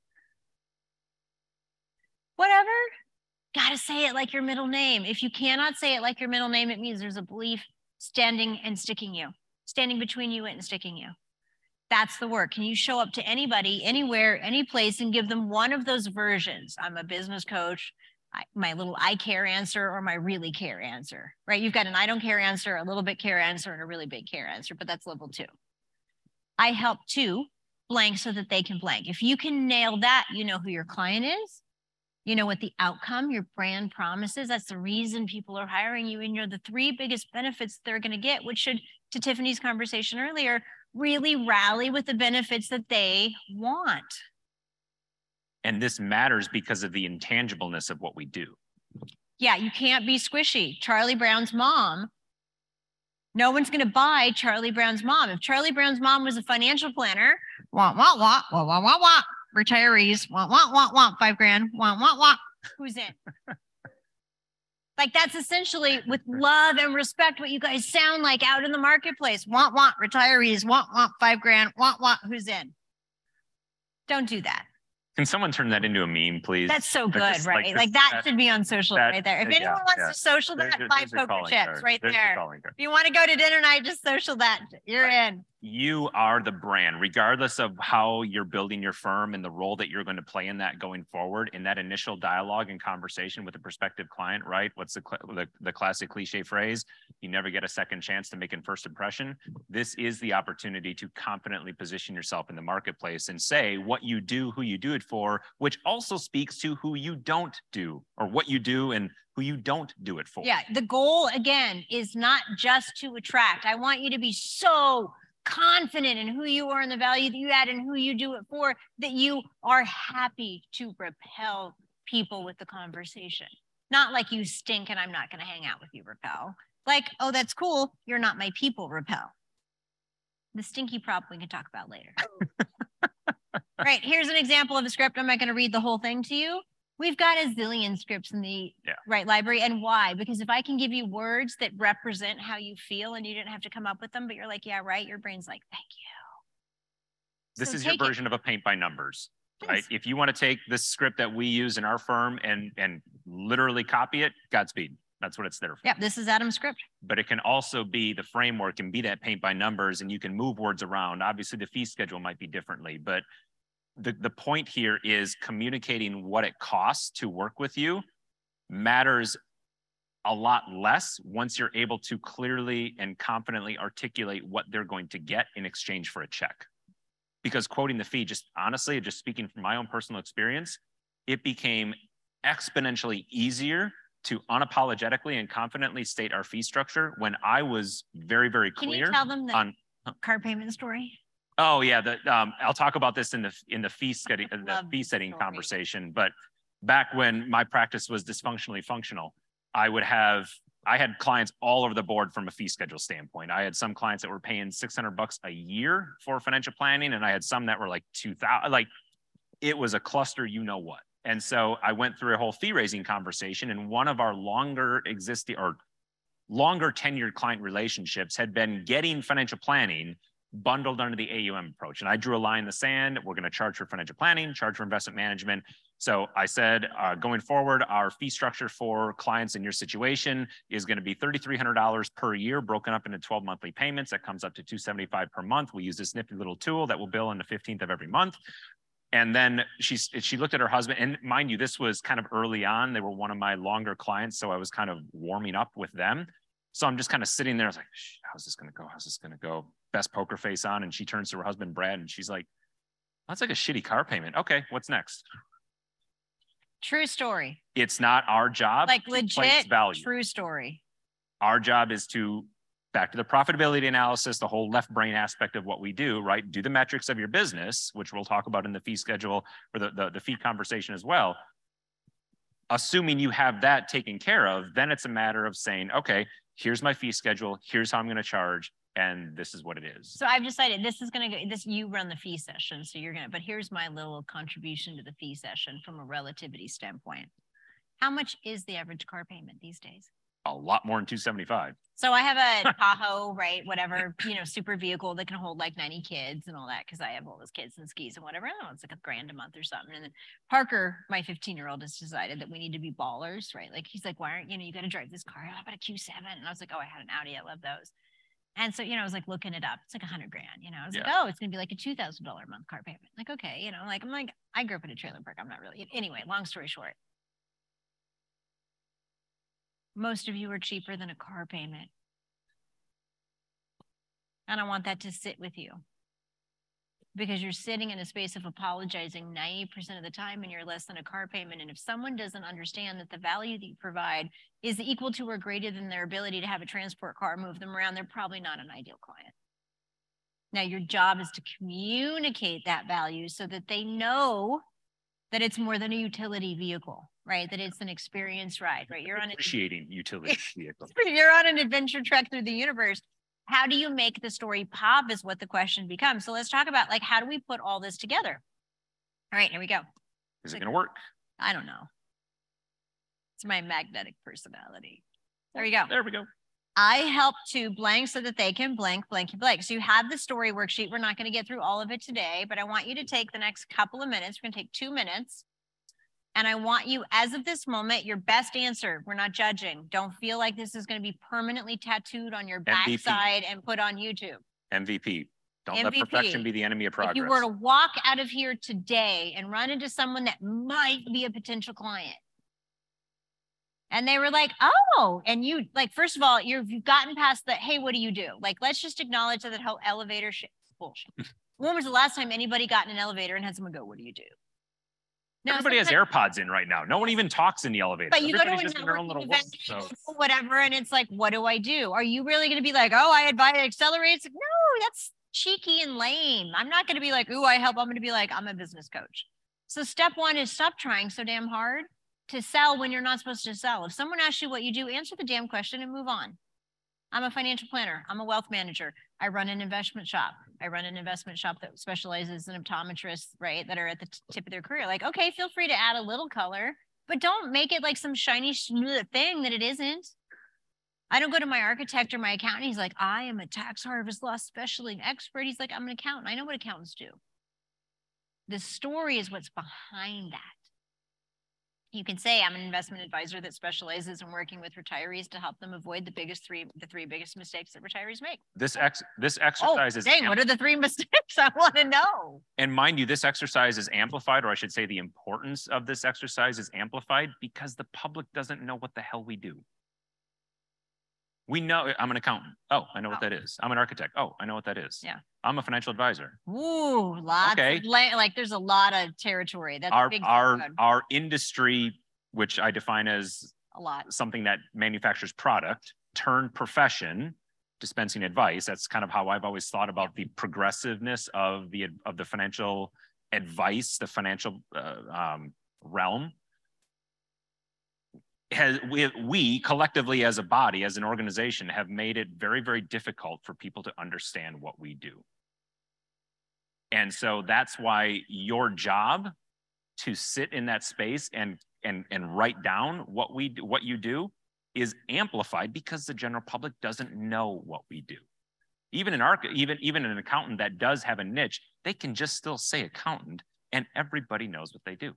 Whatever. Gotta say it like your middle name. If you cannot say it like your middle name, it means there's a belief standing between you and sticking you. That's the work. Can you show up to anybody, anywhere, any place, and give them one of those versions? I'm a business coach, my little I care answer, or my really care answer, right? You've got an I don't care answer, a little bit care answer, and a really big care answer, but that's level 2. I help to blank so that they can blank. If you can nail that, you know who your client is. You know what the outcome, your brand promises. That's the reason people are hiring you. And you're the 3 biggest benefits they're going to get, which should, to Tiffany's conversation earlier, really rally with the benefits that they want. And this matters because of the intangibleness of what we do. Yeah, you can't be squishy. Charlie Brown's mom, no one's going to buy Charlie Brown's mom. If Charlie Brown's mom was a financial planner, wah, wah, wah, wah, wah, wah, wah, retirees, wah, wah, wah, wah, $5,000, wah, wah, wah, who's in? Like that's essentially with love and respect what you guys sound like out in the marketplace. Want, retirees, want, $5,000, want, who's in? Don't do that. Can someone turn that into a meme, please? That's so good, just, right? Like that should be on social right there. If anyone wants to social that, buy poker chips right there. If you want to go to dinner night, just social that. You're in. You are the brand, regardless of how you're building your firm and the role that you're going to play in that going forward. In that initial dialogue and conversation with a prospective client, right? What's the classic cliche phrase? You never get a second chance to make a first impression. This is the opportunity to confidently position yourself in the marketplace and say what you do, who you do it for, which also speaks to who you don't do, or what you do and who you don't do it for. Yeah, the goal again is not just to attract. I want you to be so confident in who you are and the value that you add and who you do it for, that you are happy to repel people with the conversation. Not like you stink and I'm not going to hang out with you, repel. Like, oh, that's cool. You're not my people, repel. The stinky prop we can talk about later. Right, here's an example of a script. I'm not going to read the whole thing to you. We've got a zillion scripts in the right library. And why? Because if I can give you words that represent how you feel and you didn't have to come up with them, but you're like, yeah, right. Your brain's like, thank you. This is your version of a paint by numbers, right? If you want to take this script that we use in our firm and literally copy it, Godspeed. That's what it's there for. Yeah, this is Adam's script. But it can also be the framework and be that paint by numbers, and you can move words around. Obviously, the fee schedule might be differently, but the point here is communicating what it costs to work with you matters a lot less once you're able to clearly and confidently articulate what they're going to get in exchange for a check. Because quoting the fee, just honestly, just speaking from my own personal experience, it became exponentially easier to unapologetically and confidently state our fee structure when I was very, very clear. Can you tell them the car payment story? Oh yeah, I'll talk about this in the fee setting conversation. But back when my practice was dysfunctionally functional, I had clients all over the board from a fee schedule standpoint. I had some clients that were paying $600 a year for financial planning, and I had some that were like $2,000. Like it was a cluster, you know what. And so I went through a whole fee raising conversation, and one of our longer tenured client relationships had been getting financial planning bundled under the AUM approach. And I drew a line in the sand. We're going to charge for financial planning, charge for investment management. So I said, going forward, our fee structure for clients in your situation is going to be $3,300 per year, broken up into 12 monthly payments. That comes up to $275 per month. We use this nifty little tool that will bill on the 15th of every month. And then she looked at her husband, and mind you, this was kind of early on. They were one of my longer clients, so I was kind of warming up with them. So I'm just kind of sitting there. I was like, how's this going to go? How's this going to go? Best poker face on. And she turns to her husband, Brad, and she's like, that's like a shitty car payment. Okay, what's next? True story. It's not our job. Like legit true story. Our job is to, back to the profitability analysis, the whole left brain aspect of what we do, right? Do the metrics of your business, which we'll talk about in the fee schedule or the fee conversation as well. Assuming you have that taken care of, then it's a matter of saying, okay, here's my fee schedule. Here's how I'm going to charge. And this is what it is. So I've decided this is going to go, you run the fee session. So you're going to, but here's my little contribution to the fee session from a relativity standpoint. How much is the average car payment these days? A lot more than $275. So I have a Tahoe, right? Whatever, super vehicle that can hold like 90 kids and all that. Cause I have all those kids and skis and whatever. I don't know, it's like $1,000 a month or something. And then Parker, my 15-year-old, has decided that we need to be ballers, right? Like he's like, why aren't, you got to drive this car. How about a Q7? And I was like, oh, I had an Audi. I love those. And so, I was like looking it up. It's like $100,000, I was like, oh, it's going to be like a $2,000 a month car payment. Like, okay. I'm like, I grew up in a trailer park. I'm not really, anyway, long story short. Most of you are cheaper than a car payment. And I want that to sit with you because you're sitting in a space of apologizing 90% of the time and you're less than a car payment. And if someone doesn't understand that the value that you provide is equal to or greater than their ability to have a transport car move them around, they're probably not an ideal client. Now, your job is to communicate that value so that they know that it's more than a utility vehicle. right? That it's an experience ride, right? You're on appreciating utility vehicle. You're on an adventure trek through the universe. How do you make the story pop is what the question becomes. So let's talk about like, how do we put all this together? All right, here we go. Is it going to work? I don't know. It's my magnetic personality. There we go. There we go. I help to blank so that they can blank, blank, blank. So you have the story worksheet. We're not going to get through all of it today, but I want you to take the next couple of minutes. We're going to take 2 minutes. And I want you, as of this moment, your best answer. We're not judging. Don't feel like this is going to be permanently tattooed on your backside and put on YouTube. MVP. Don't let perfection be the enemy of progress. If you were to walk out of here today and run into someone that might be a potential client, and they were like, oh, and you like, first of all, you've gotten past the, hey, what do you do? Like, let's just acknowledge that whole elevator shit is bullshit. When was the last time anybody got in an elevator and had someone go, what do you do? No, everybody has AirPods in right now. No one even talks in the elevator. But you go to just in their own little event, whatever, and it's like, what do I do? Are you really going to be like, oh, I advise accelerates? No, that's cheeky and lame. I'm not going to be like, ooh, I help. I'm going to be like, I'm a business coach. So step one is stop trying so damn hard to sell when you're not supposed to sell. If someone asks you what you do, answer the damn question and move on. I'm a financial planner. I'm a wealth manager. I run an investment shop. I run an investment shop that specializes in optometrists, right, that are at the tip of their career. Like, okay, feel free to add a little color, but don't make it like some shiny smooth thing that it isn't. I don't go to my architect or my accountant. He's like, I am a tax harvest loss specialist expert. He's like, I'm an accountant. I know what accountants do. The story is what's behind that. You can say I'm an investment advisor that specializes in working with retirees to help them avoid the three biggest mistakes that retirees make. This exercise is what are the 3 mistakes? I want to know. And mind you, this exercise is amplified, or I should say the importance of this exercise is amplified because the public doesn't know what the hell we do. We know I'm an accountant. Oh, I know what that is. I'm an architect. Oh, I know what that is. Yeah. I'm a financial advisor. Ooh, lots. Okay. Like there's a lot of territory. That's our industry, which I define as a lot, something that manufactures product, turned profession, dispensing advice. That's kind of how I've always thought about the progressiveness of the financial advice, the financial realm. We collectively as a body, as an organization, have made it very, very difficult for people to understand what we do. And so that's why your job to sit in that space and write down what you do is amplified because the general public doesn't know what we do. Even an accountant that does have a niche, they can just still say accountant and everybody knows what they do.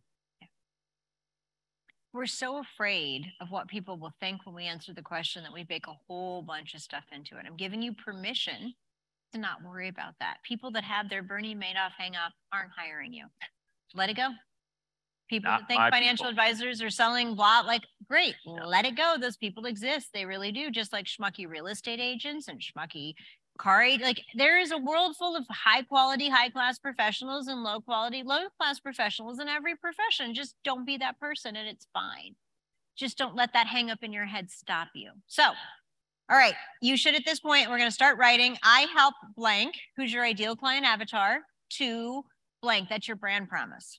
We're so afraid of what people will think when we answer the question that we bake a whole bunch of stuff into it. I'm giving you permission to not worry about that. People that have their Bernie Madoff hang up aren't hiring you. Let it go. People that think financial advisors are selling blah, like, great, let it go. Those people exist. They really do. Just like schmucky real estate agents and schmucky car, like there is a world full of high quality, high class professionals and low quality, low class professionals in every profession. Just don't be that person and it's fine. Just don't let that hang up in your head stop you. So, all right, you should at this point, we're going to start writing. I help blank, who's your ideal client avatar, to blank, that's your brand promise.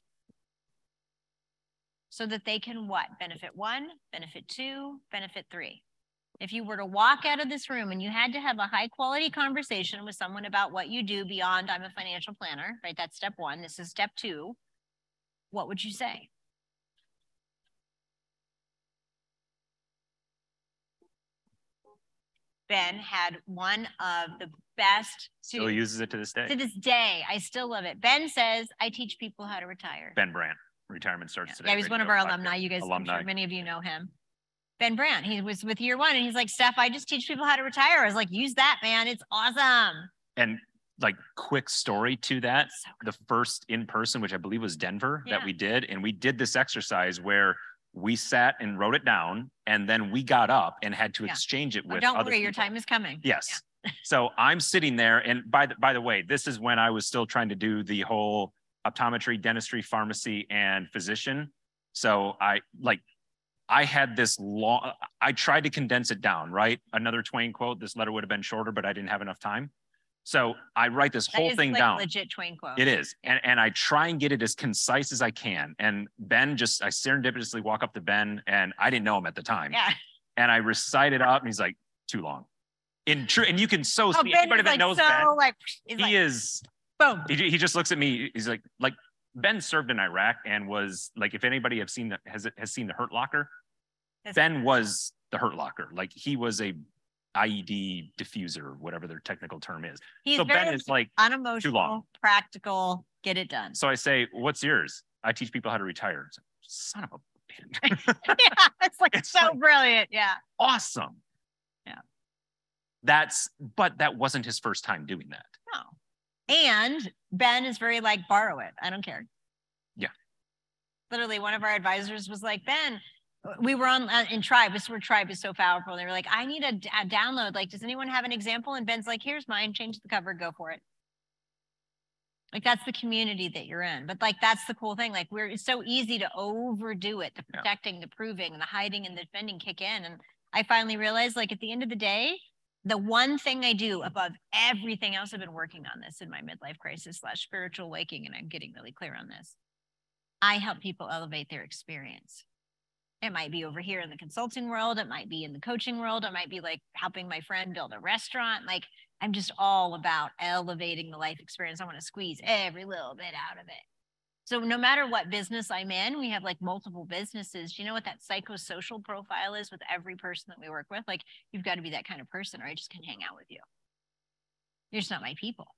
So that they can what? Benefit 1, benefit 2, benefit 3. If you were to walk out of this room and you had to have a high quality conversation with someone about what you do beyond I'm a financial planner, right? That's step 1. This is step 2. What would you say? Ben had one of the best. Still uses it to this day. To this day, I still love it. Ben says, I teach people how to retire. Ben Brandt, retirement starts today. Yeah, he was one of our alumni. You guys, I'm sure many of you know him. Ben Brandt, he was with year 1 and he's like, Steph, I just teach people how to retire. I was like, use that, man. It's awesome. And like quick story to that, the first in-person, which I believe was Denver that we did. And we did this exercise where we sat and wrote it down and then we got up and had to exchange it with don't other worry, people. Your time is coming. Yes. So I'm sitting there and by the way, this is when I was still trying to do the whole optometry, dentistry, pharmacy, and physician. So I had this long, I tried to condense it down, right? Another Twain quote, this letter would have been shorter, but I didn't have enough time. So I write this whole thing like down. Legit Twain quote. It is. And I try and get it as concise as I can. And Ben I serendipitously walk up to Ben, and I didn't know him at the time. Yeah. And I recite it out, and he's like, too long. And you can see anybody that knows Ben, is boom. He just looks at me. He's like Ben served in Iraq and was like, if anybody has seen the Hurt Locker, Ben was the Hurt Locker. Like he was a IED diffuser, whatever their technical term is. He's so very Ben is like unemotional, too long. Practical, get it done. So I say, what's yours? I teach people how to retire. Like, son of a bitch. Yeah, it's so like, brilliant. Yeah. Awesome. Yeah. But that wasn't his first time doing that. No. And Ben is very like, borrow it. I don't care. Yeah. Literally, one of our advisors was like, Ben, we were on in Tribe. This is where Tribe is so powerful. And they were like, I need a download. Like, does anyone have an example? And Ben's like, here's mine. Change the cover. Go for it. Like, that's the community that you're in. But like, that's the cool thing. Like, it's so easy to overdo it. The protecting, the proving, the hiding, and the defending kick in. And I finally realized, like, at the end of the day, the one thing I do above everything else, I've been working on this in my midlife crisis / spiritual waking, and I'm getting really clear on this. I help people elevate their experience. It might be over here in the consulting world. It might be in the coaching world. It might be like helping my friend build a restaurant. Like, I'm just all about elevating the life experience. I want to squeeze every little bit out of it. So no matter what business I'm in, we have like multiple businesses. Do you know what that psychosocial profile is with every person that we work with? Like, you've got to be that kind of person, or I just can't hang out with you. You're just not my people.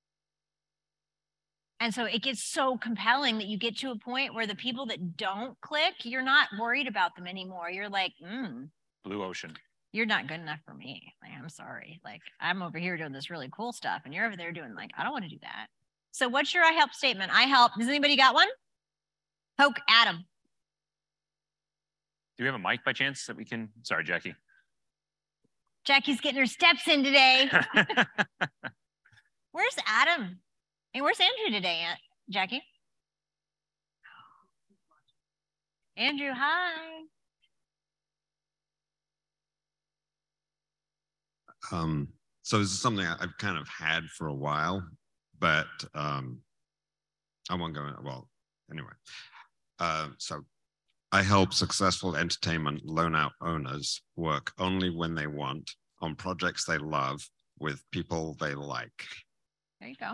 And so it gets so compelling that you get to a point where the people that don't click, you're not worried about them anymore. You're like, blue ocean. You're not good enough for me. Like, I'm sorry. Like, I'm over here doing this really cool stuff, and you're over there doing like, I don't want to do that. So what's your I help statement? I help. Does anybody got one? Poke Adam. Do we have a mic by chance that we can? Sorry, Jackie. Jackie's getting her steps in today. Where's Adam? And where's Andrew today, Jackie? Andrew, hi. So this is something I've kind of had for a while, but I won't go in. Well, anyway. So I help successful entertainment loan-out owners work only when they want on projects they love with people they like. There you go.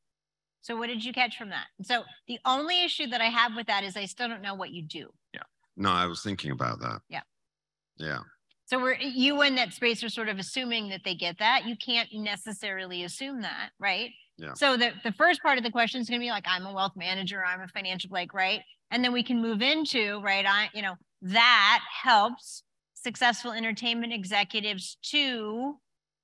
So what did you catch from that? So the only issue that I have with that is I still don't know what you do. Yeah. No, I was thinking about that. Yeah. Yeah. So you in that space are sort of assuming that they get that. You can't necessarily assume that, right? Yeah. So the first part of the question is going to be like, I'm a wealth manager, I'm a financial, like, right? And then we can move into, right, that helps successful entertainment executives to,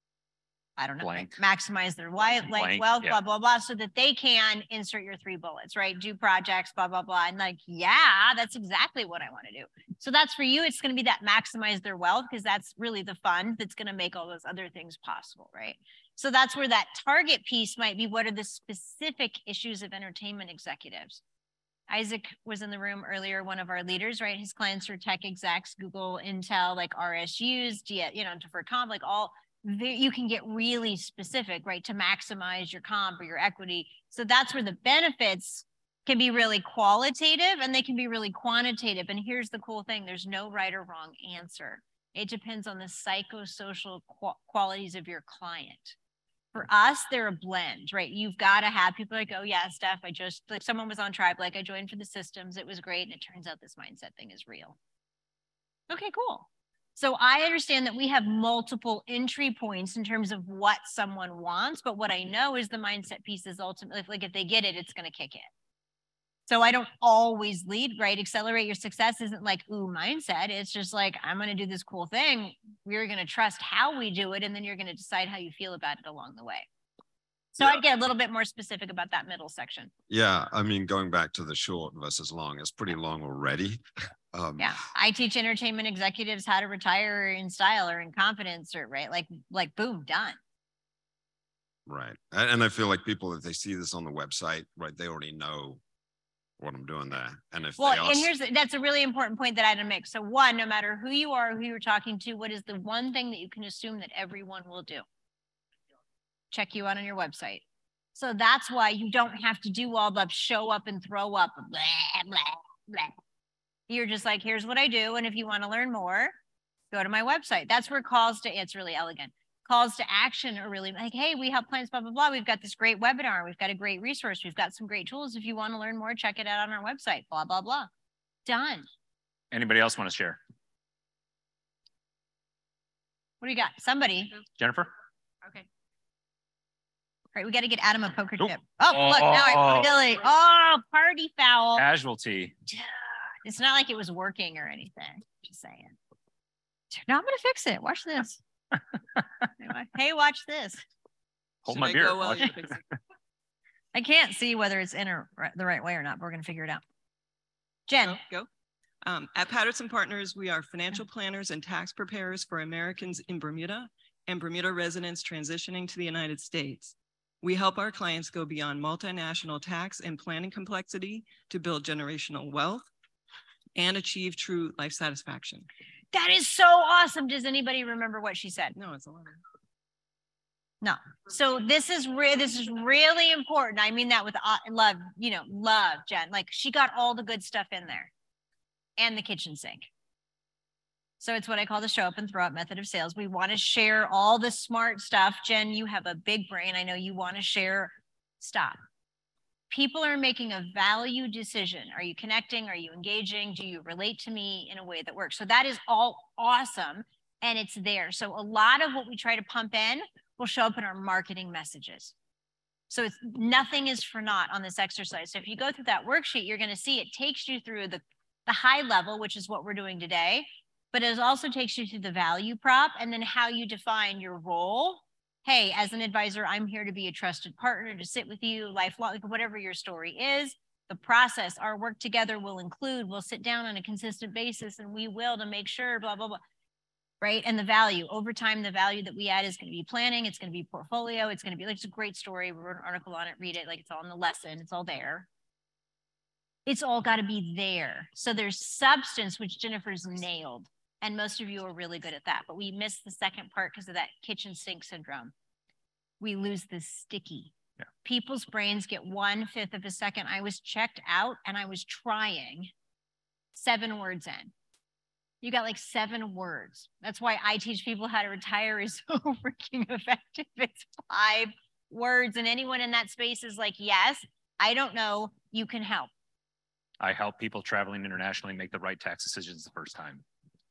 I don't know, blank. Maximize their wealth, yeah. blah, blah, blah, so that they can insert your 3 bullets, right? Do projects, blah, blah, blah. And like, yeah, that's exactly what I want to do. So that's for you. It's going to be that maximize their wealth, because that's really the fund that's going to make all those other things possible, right? So that's where that target piece might be. What are the specific issues of entertainment executives? Isaac was in the room earlier, one of our leaders, right? His clients are tech execs, Google, Intel, like RSUs, deferred comp, like all. You can get really specific, right, to maximize your comp or your equity. So that's where the benefits can be really qualitative and they can be really quantitative. And here's the cool thing. There's no right or wrong answer. It depends on the psychosocial qualities of your client. For us, they're a blend, right? You've got to have people like, oh yeah, Steph, like someone was on Tribe, like I joined for the systems. It was great. And it turns out this mindset thing is real. Okay, cool. So I understand that we have multiple entry points in terms of what someone wants, but what I know is the mindset piece is ultimately, like if they get it, it's going to kick in. So I don't always lead, right? Accelerate your success isn't like, ooh, mindset. It's just like, I'm going to do this cool thing. We're going to trust how we do it. And then you're going to decide how you feel about it along the way. So I'd get a little bit more specific about that middle section. Yeah. I mean, going back to the short versus long, it's pretty long already. Yeah, I teach entertainment executives how to retire in style or in confidence, or right, like boom, done. Right, and I feel like people, if they see this on the website, right, they already know what I'm doing there. And if that's a really important point that I didn't make. So one, no matter who you are, who you're talking to, what is the one thing that you can assume that everyone will do? check you out on your website. So that's why you don't have to do all the show up and throw up, blah, blah, blah. You're just like, here's what I do. And if you want to learn more, go to my website. That's where calls to, it's really elegant. Calls to action are really like, hey, we help clients, blah, blah, blah. We've got this great webinar. We've got a great resource. We've got some great tools. If you want to learn more, check it out on our website, blah, blah, blah. Done. Anybody else want to share? What do you got? Somebody. Jennifer? Okay. All right, we got to get Adam a poker Nope. chip. Oh, look, now I really, party foul. Casualty. It's not like it was working or anything. Just saying. No, I'm going to fix it. Watch this. Hey, watch this. Hold my beer. I can't see whether it's in the right way or not, but we're going to figure it out. Jen. Go. At Patterson Partners, we are financial planners and tax preparers for Americans in Bermuda and Bermuda residents transitioning to the United States. We help our clients go beyond multinational tax and planning complexity to build generational wealth and achieve true life satisfaction. That is so awesome. Does anybody remember what she said? No, it's a lot. No. So this is really important. I mean that with love, love, Jen. Like she got all the good stuff in there and the kitchen sink. So it's what I call the show up and throw up method of sales. We want to share all the smart stuff. Jen, you have a big brain. I know you want to share. Stop. People are making a value decision. Are you connecting? Are you engaging? Do you relate to me in a way that works? So that is all awesome. And it's there. So a lot of what we try to pump in will show up in our marketing messages. So it's nothing is for naught on this exercise. So if you go through that worksheet, you're going to see it takes you through the high level, which is what we're doing today, but it also takes you to the value prop and then how you define your role. Hey, as an advisor, I'm here to be a trusted partner, to sit with you, lifelong, like whatever your story is. The process, our work together will include, we'll sit down on a consistent basis and we will to make sure, blah, blah, blah, right? And the value, over time, the value that we add is going to be planning. It's going to be portfolio. It's going to be like, it's a great story. We wrote an article on it, read it, like it's all in the lesson. It's all there. It's all got to be there. So there's substance, which Jennifer's nailed. And most of you are really good at that, but we miss the second part because of that kitchen sink syndrome. We lose the sticky. Yeah. People's brains get 1/5 of a second. I was checked out and I was trying 7 words in. You got like 7 words. That's why I teach people how to retire is so freaking effective. It's 5 words. And anyone in that space is like, yes, I don't know, you can help. I help people traveling internationally make the right tax decisions the first time.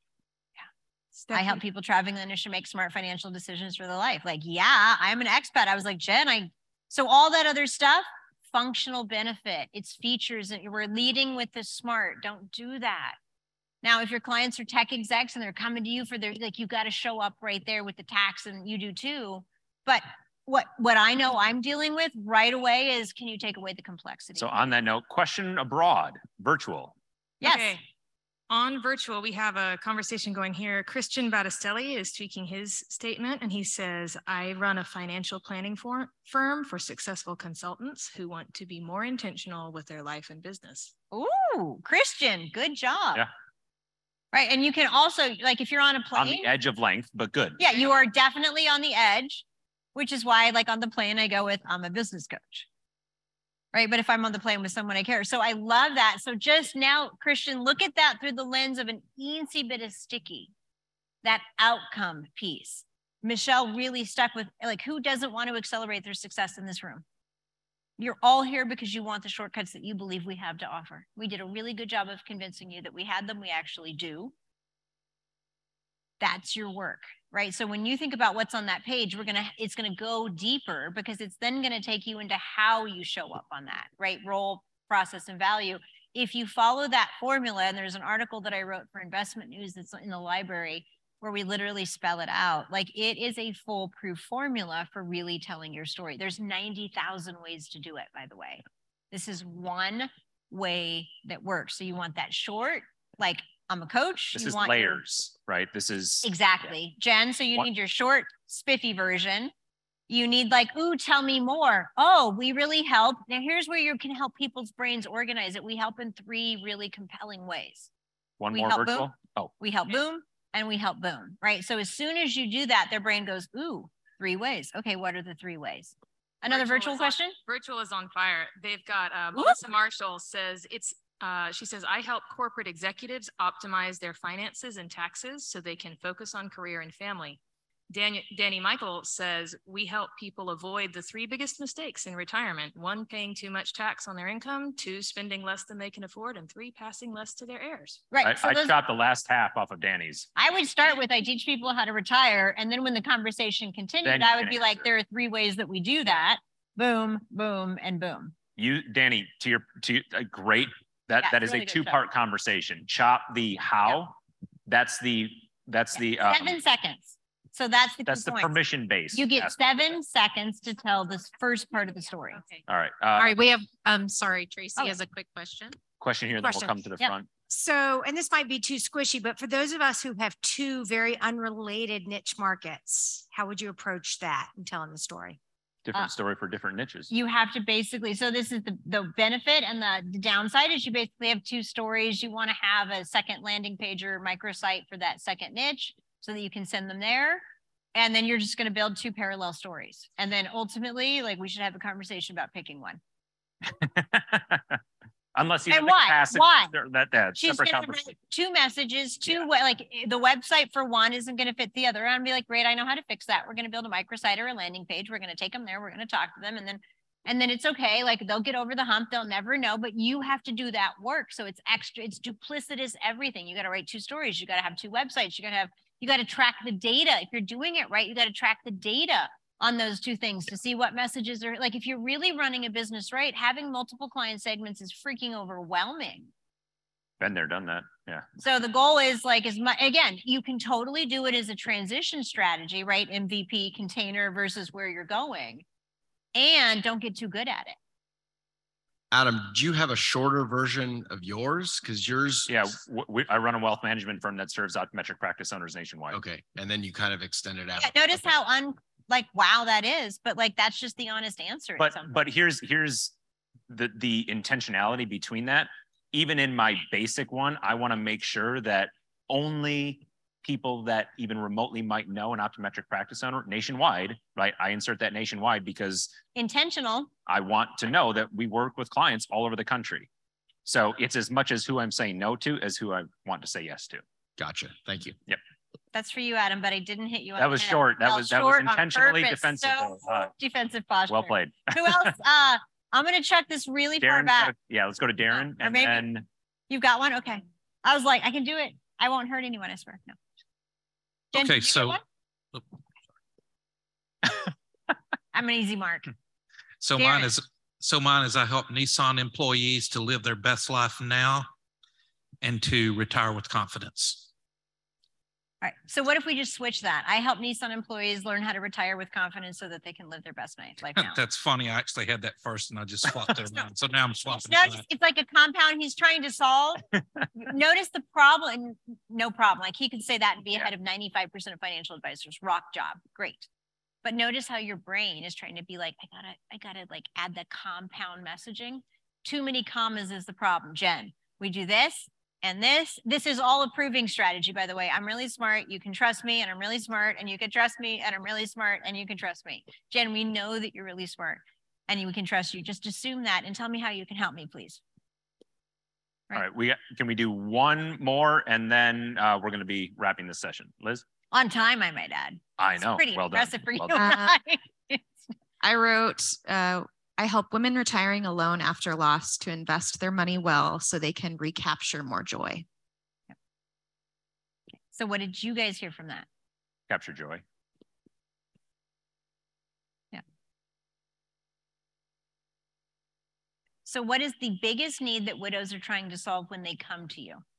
I help people traveling the nation make smart financial decisions for their life. Like, yeah, I'm an expat. I was like, Jen, so all that other stuff, functional benefit, it's features, and we're leading with the smart. Don't do that. Now, if your clients are tech execs and they're coming to you for their, like, you've got to show up right there with the tax, and you do too. But what I know I'm dealing with right away is, can you take away the complexity? So on that note, question abroad, virtual. Yes. Okay. On virtual, we have a conversation going here. Christian Battistelli is tweaking his statement, and he says, I run a financial planning firm for successful consultants who want to be more intentional with their life and business. Ooh, Christian, good job. Yeah. Right. And you can also, like, if you're on a plane. On the edge of length, but good. Yeah, you are definitely on the edge, which is why, like, on the plane, I go with, I'm a business coach. Right. But if I'm on the plane with someone I care. So I love that. So just now, Christian, look at that through the lens of an eensy bit of sticky, that outcome piece. Michelle really stuck with, like, who doesn't want to accelerate their success in this room? You're all here because you want the shortcuts that you believe we have to offer. We did a really good job of convincing you that we had them. We actually do. That's your work. Right. So when you think about what's on that page, it's going to go deeper because it's then going to take you into how you show up on that, right? Role, process, and value. If you follow that formula, and there's an article that I wrote for Investment News that's in the library where we literally spell it out, like it is a foolproof formula for really telling your story. There's 90,000 ways to do it, by the way. This is one way that works. So you want that short, like, I'm a coach. This is layers, right? This is. Exactly. Jen, so you need your short, spiffy version. You need like, ooh, tell me more. Oh, we really help. Now here's where you can help people's brains organize it. We help in 3 really compelling ways. One We more help virtual? boom. Oh. We help boom and we help boom, right? So as soon as you do that, their brain goes, ooh, 3 ways. Okay, what are the 3 ways? Another virtual question? Virtual is on fire. They've got Melissa Marshall says she says, I help corporate executives optimize their finances and taxes so they can focus on career and family. Danny Michael says, we help people avoid the 3 biggest mistakes in retirement. 1, paying too much tax on their income. 2, spending less than they can afford. And 3, passing less to their heirs. Right. I chopped the last half off of Danny's. I would start with, I teach people how to retire. And then when the conversation continued, I would be like, there are 3 ways that we do that. Boom, boom, and boom. Danny, great. That is really a 2-part conversation. Chop the how. Yeah. That's the 7 seconds. So that's the permission base. You get 7 seconds to tell this first part of the story. Okay. All right. All right. We have, sorry, Tracy has a quick question. Question here, then we'll come to the front. So, and this might be too squishy, but for those of us who have 2 very unrelated niche markets, how would you approach that in telling the story? Different story for different niches. You have to basically, so this is the benefit and the downside is you basically have 2 stories. You want to have a second landing page or microsite for that second niche so that you can send them there. And then you're just going to build 2 parallel stories. And then ultimately, like, we should have a conversation about picking one. Unless you have and the capacity. Why? That She's separate going to conversation. write 2 messages, like the website for one isn't going to fit the other. And be like, great, I know how to fix that. We're going to build a microsite or a landing page. We're going to take them there. We're going to talk to them. And then it's okay. Like, they'll get over the hump. They'll never know, but you have to do that work. So it's extra, it's duplicitous, everything. You got to write 2 stories. You got to have 2 websites. You got to track the data. If you're doing it right, you got to track the data on those 2 things to see what messages are, like, if you're really running a business right, having multiple client segments is freaking overwhelming. Been there, done that. Yeah. So the goal is, like, again, you can totally do it as a transition strategy, right? MVP, container versus where you're going, and don't get too good at it. Adam, do you have a shorter version of yours? Because yours... Yeah, I run a wealth management firm that serves optometric practice owners nationwide. Okay, and then you kind of extend it out. Yeah, notice how wow that is, but like, that's just the honest answer. But here's the intentionality between that. Even in my basic one, I want to make sure that only people that even remotely might know an optometric practice owner nationwide, right? I insert that nationwide because intentional. I want to know that we work with clients all over the country. So it's as much as who I'm saying no to as who I want to say yes to. Gotcha. Thank you. Yep. That's for you, Adam, but I didn't hit you. That was short. That was intentionally defensive. So defensive posture. Well played. Who else? I'm going to chuck this really far back. Let's go to Darren. Or maybe then... You've got one? Okay. I was like, I can do it. I won't hurt anyone, I swear. No. Jen, okay, so I'm an easy mark. So Darren. Mine is I help Nissan employees to live their best life now and to retire with confidence. All right. So what if we just switch that? I help Nissan employees learn how to retire with confidence so that they can live their best life now. That's funny. I actually had that first and I just swapped it around. So now I'm swapping. It's like a compound he's trying to solve. Notice the problem. No problem. Like, he could say that and be ahead of 95% of financial advisors. Rock job. Great. But notice how your brain is trying to be like, I gotta like add the compound messaging. Too many commas is the problem. Jen, we do this. And this is all a proving strategy, by the way. I'm really smart. You can trust me, and I'm really smart, and you can trust me, and I'm really smart, and you can trust me. Jen, we know that you're really smart, and we can trust you. Just assume that and tell me how you can help me, please. Right. All right. Can we do one more, and then we're going to be wrapping this session. Liz? On time, I might add. I know. It's pretty well impressive done. for you. I wrote, I help women retiring alone after loss to invest their money well so they can recapture more joy. Yep. So what did you guys hear from that? Capture joy. Yeah. So what is the biggest need that widows are trying to solve when they come to you?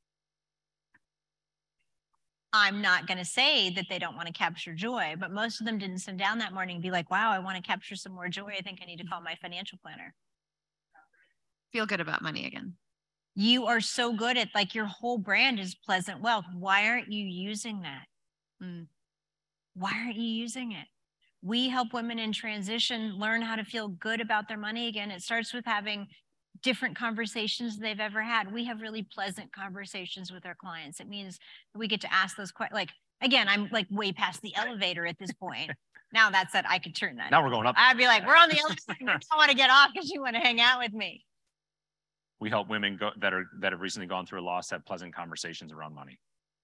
I'm not going to say that they don't want to capture joy, but most of them didn't sit down that morning and be like, wow, I want to capture some more joy. I think I need to call my financial planner. Feel good about money again. You are so good at, like, your whole brand is Pleasant Wealth. Why aren't you using that? Why aren't you using it? We help women in transition learn how to feel good about their money again. It starts with having different conversations they've ever had. We have really pleasant conversations with our clients. It means that we get to ask those questions. Like, again, I'm like way past the elevator at this point, Now that said, I could turn that. Now we're going up. I'd be like, we're on the other side. I don't want to get off because you want to hang out with me. We help women that have recently gone through a loss have pleasant conversations around money.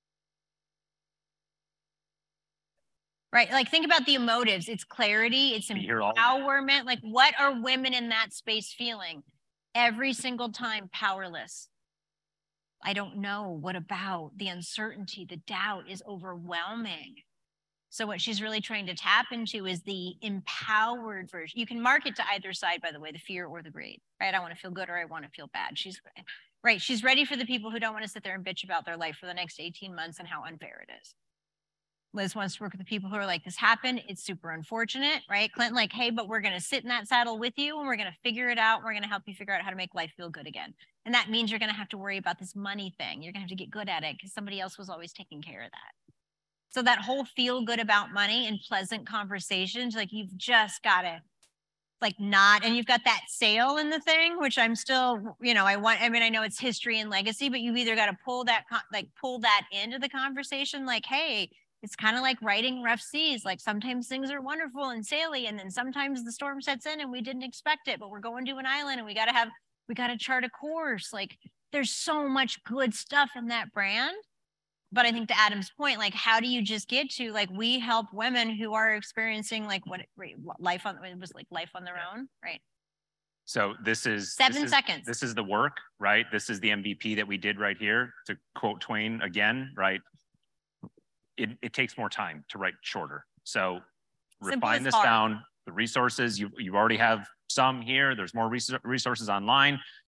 Right. Like think about the emotives. It's clarity. It's empowerment. Like what are women in that space feeling? Every single time, powerless. I don't know. What about the uncertainty? The doubt is overwhelming. So what she's really trying to tap into is the empowered version. You can mark it to either side, by the way, the fear or the greed, right? I want to feel good or I want to feel bad. She's right. She's ready for the people who don't want to sit there and bitch about their life for the next 18 months and how unfair it is. Liz wants to work with the people who are like, this happened. It's super unfortunate, right? Clinton, like, hey, but we're going to sit in that saddle with you and we're going to figure it out. We're going to help you figure out how to make life feel good again. And that means you're going to have to worry about this money thing. You're going to have to get good at it because somebody else was always taking care of that. So that whole feel good about money and pleasant conversations, like you've just got to like not, and you've got that sale in the thing, which I'm still, you know, I know it's history and legacy, but you've either got to pull that into the conversation. Like, hey, it's kind of like riding rough seas. Like sometimes things are wonderful and saily, and then sometimes the storm sets in and we didn't expect it, but we're going to an island and we got to chart a course. Like there's so much good stuff in that brand. But I think to Adam's point, like, how do you just get to, like, we help women who are experiencing like life on their own, right? So this is 7 seconds. This is the work, right? This is the MVP that we did right here. To quote Twain again, right? It takes more time to write shorter. So refine this down. The resources, you already have some here. There's more resources online.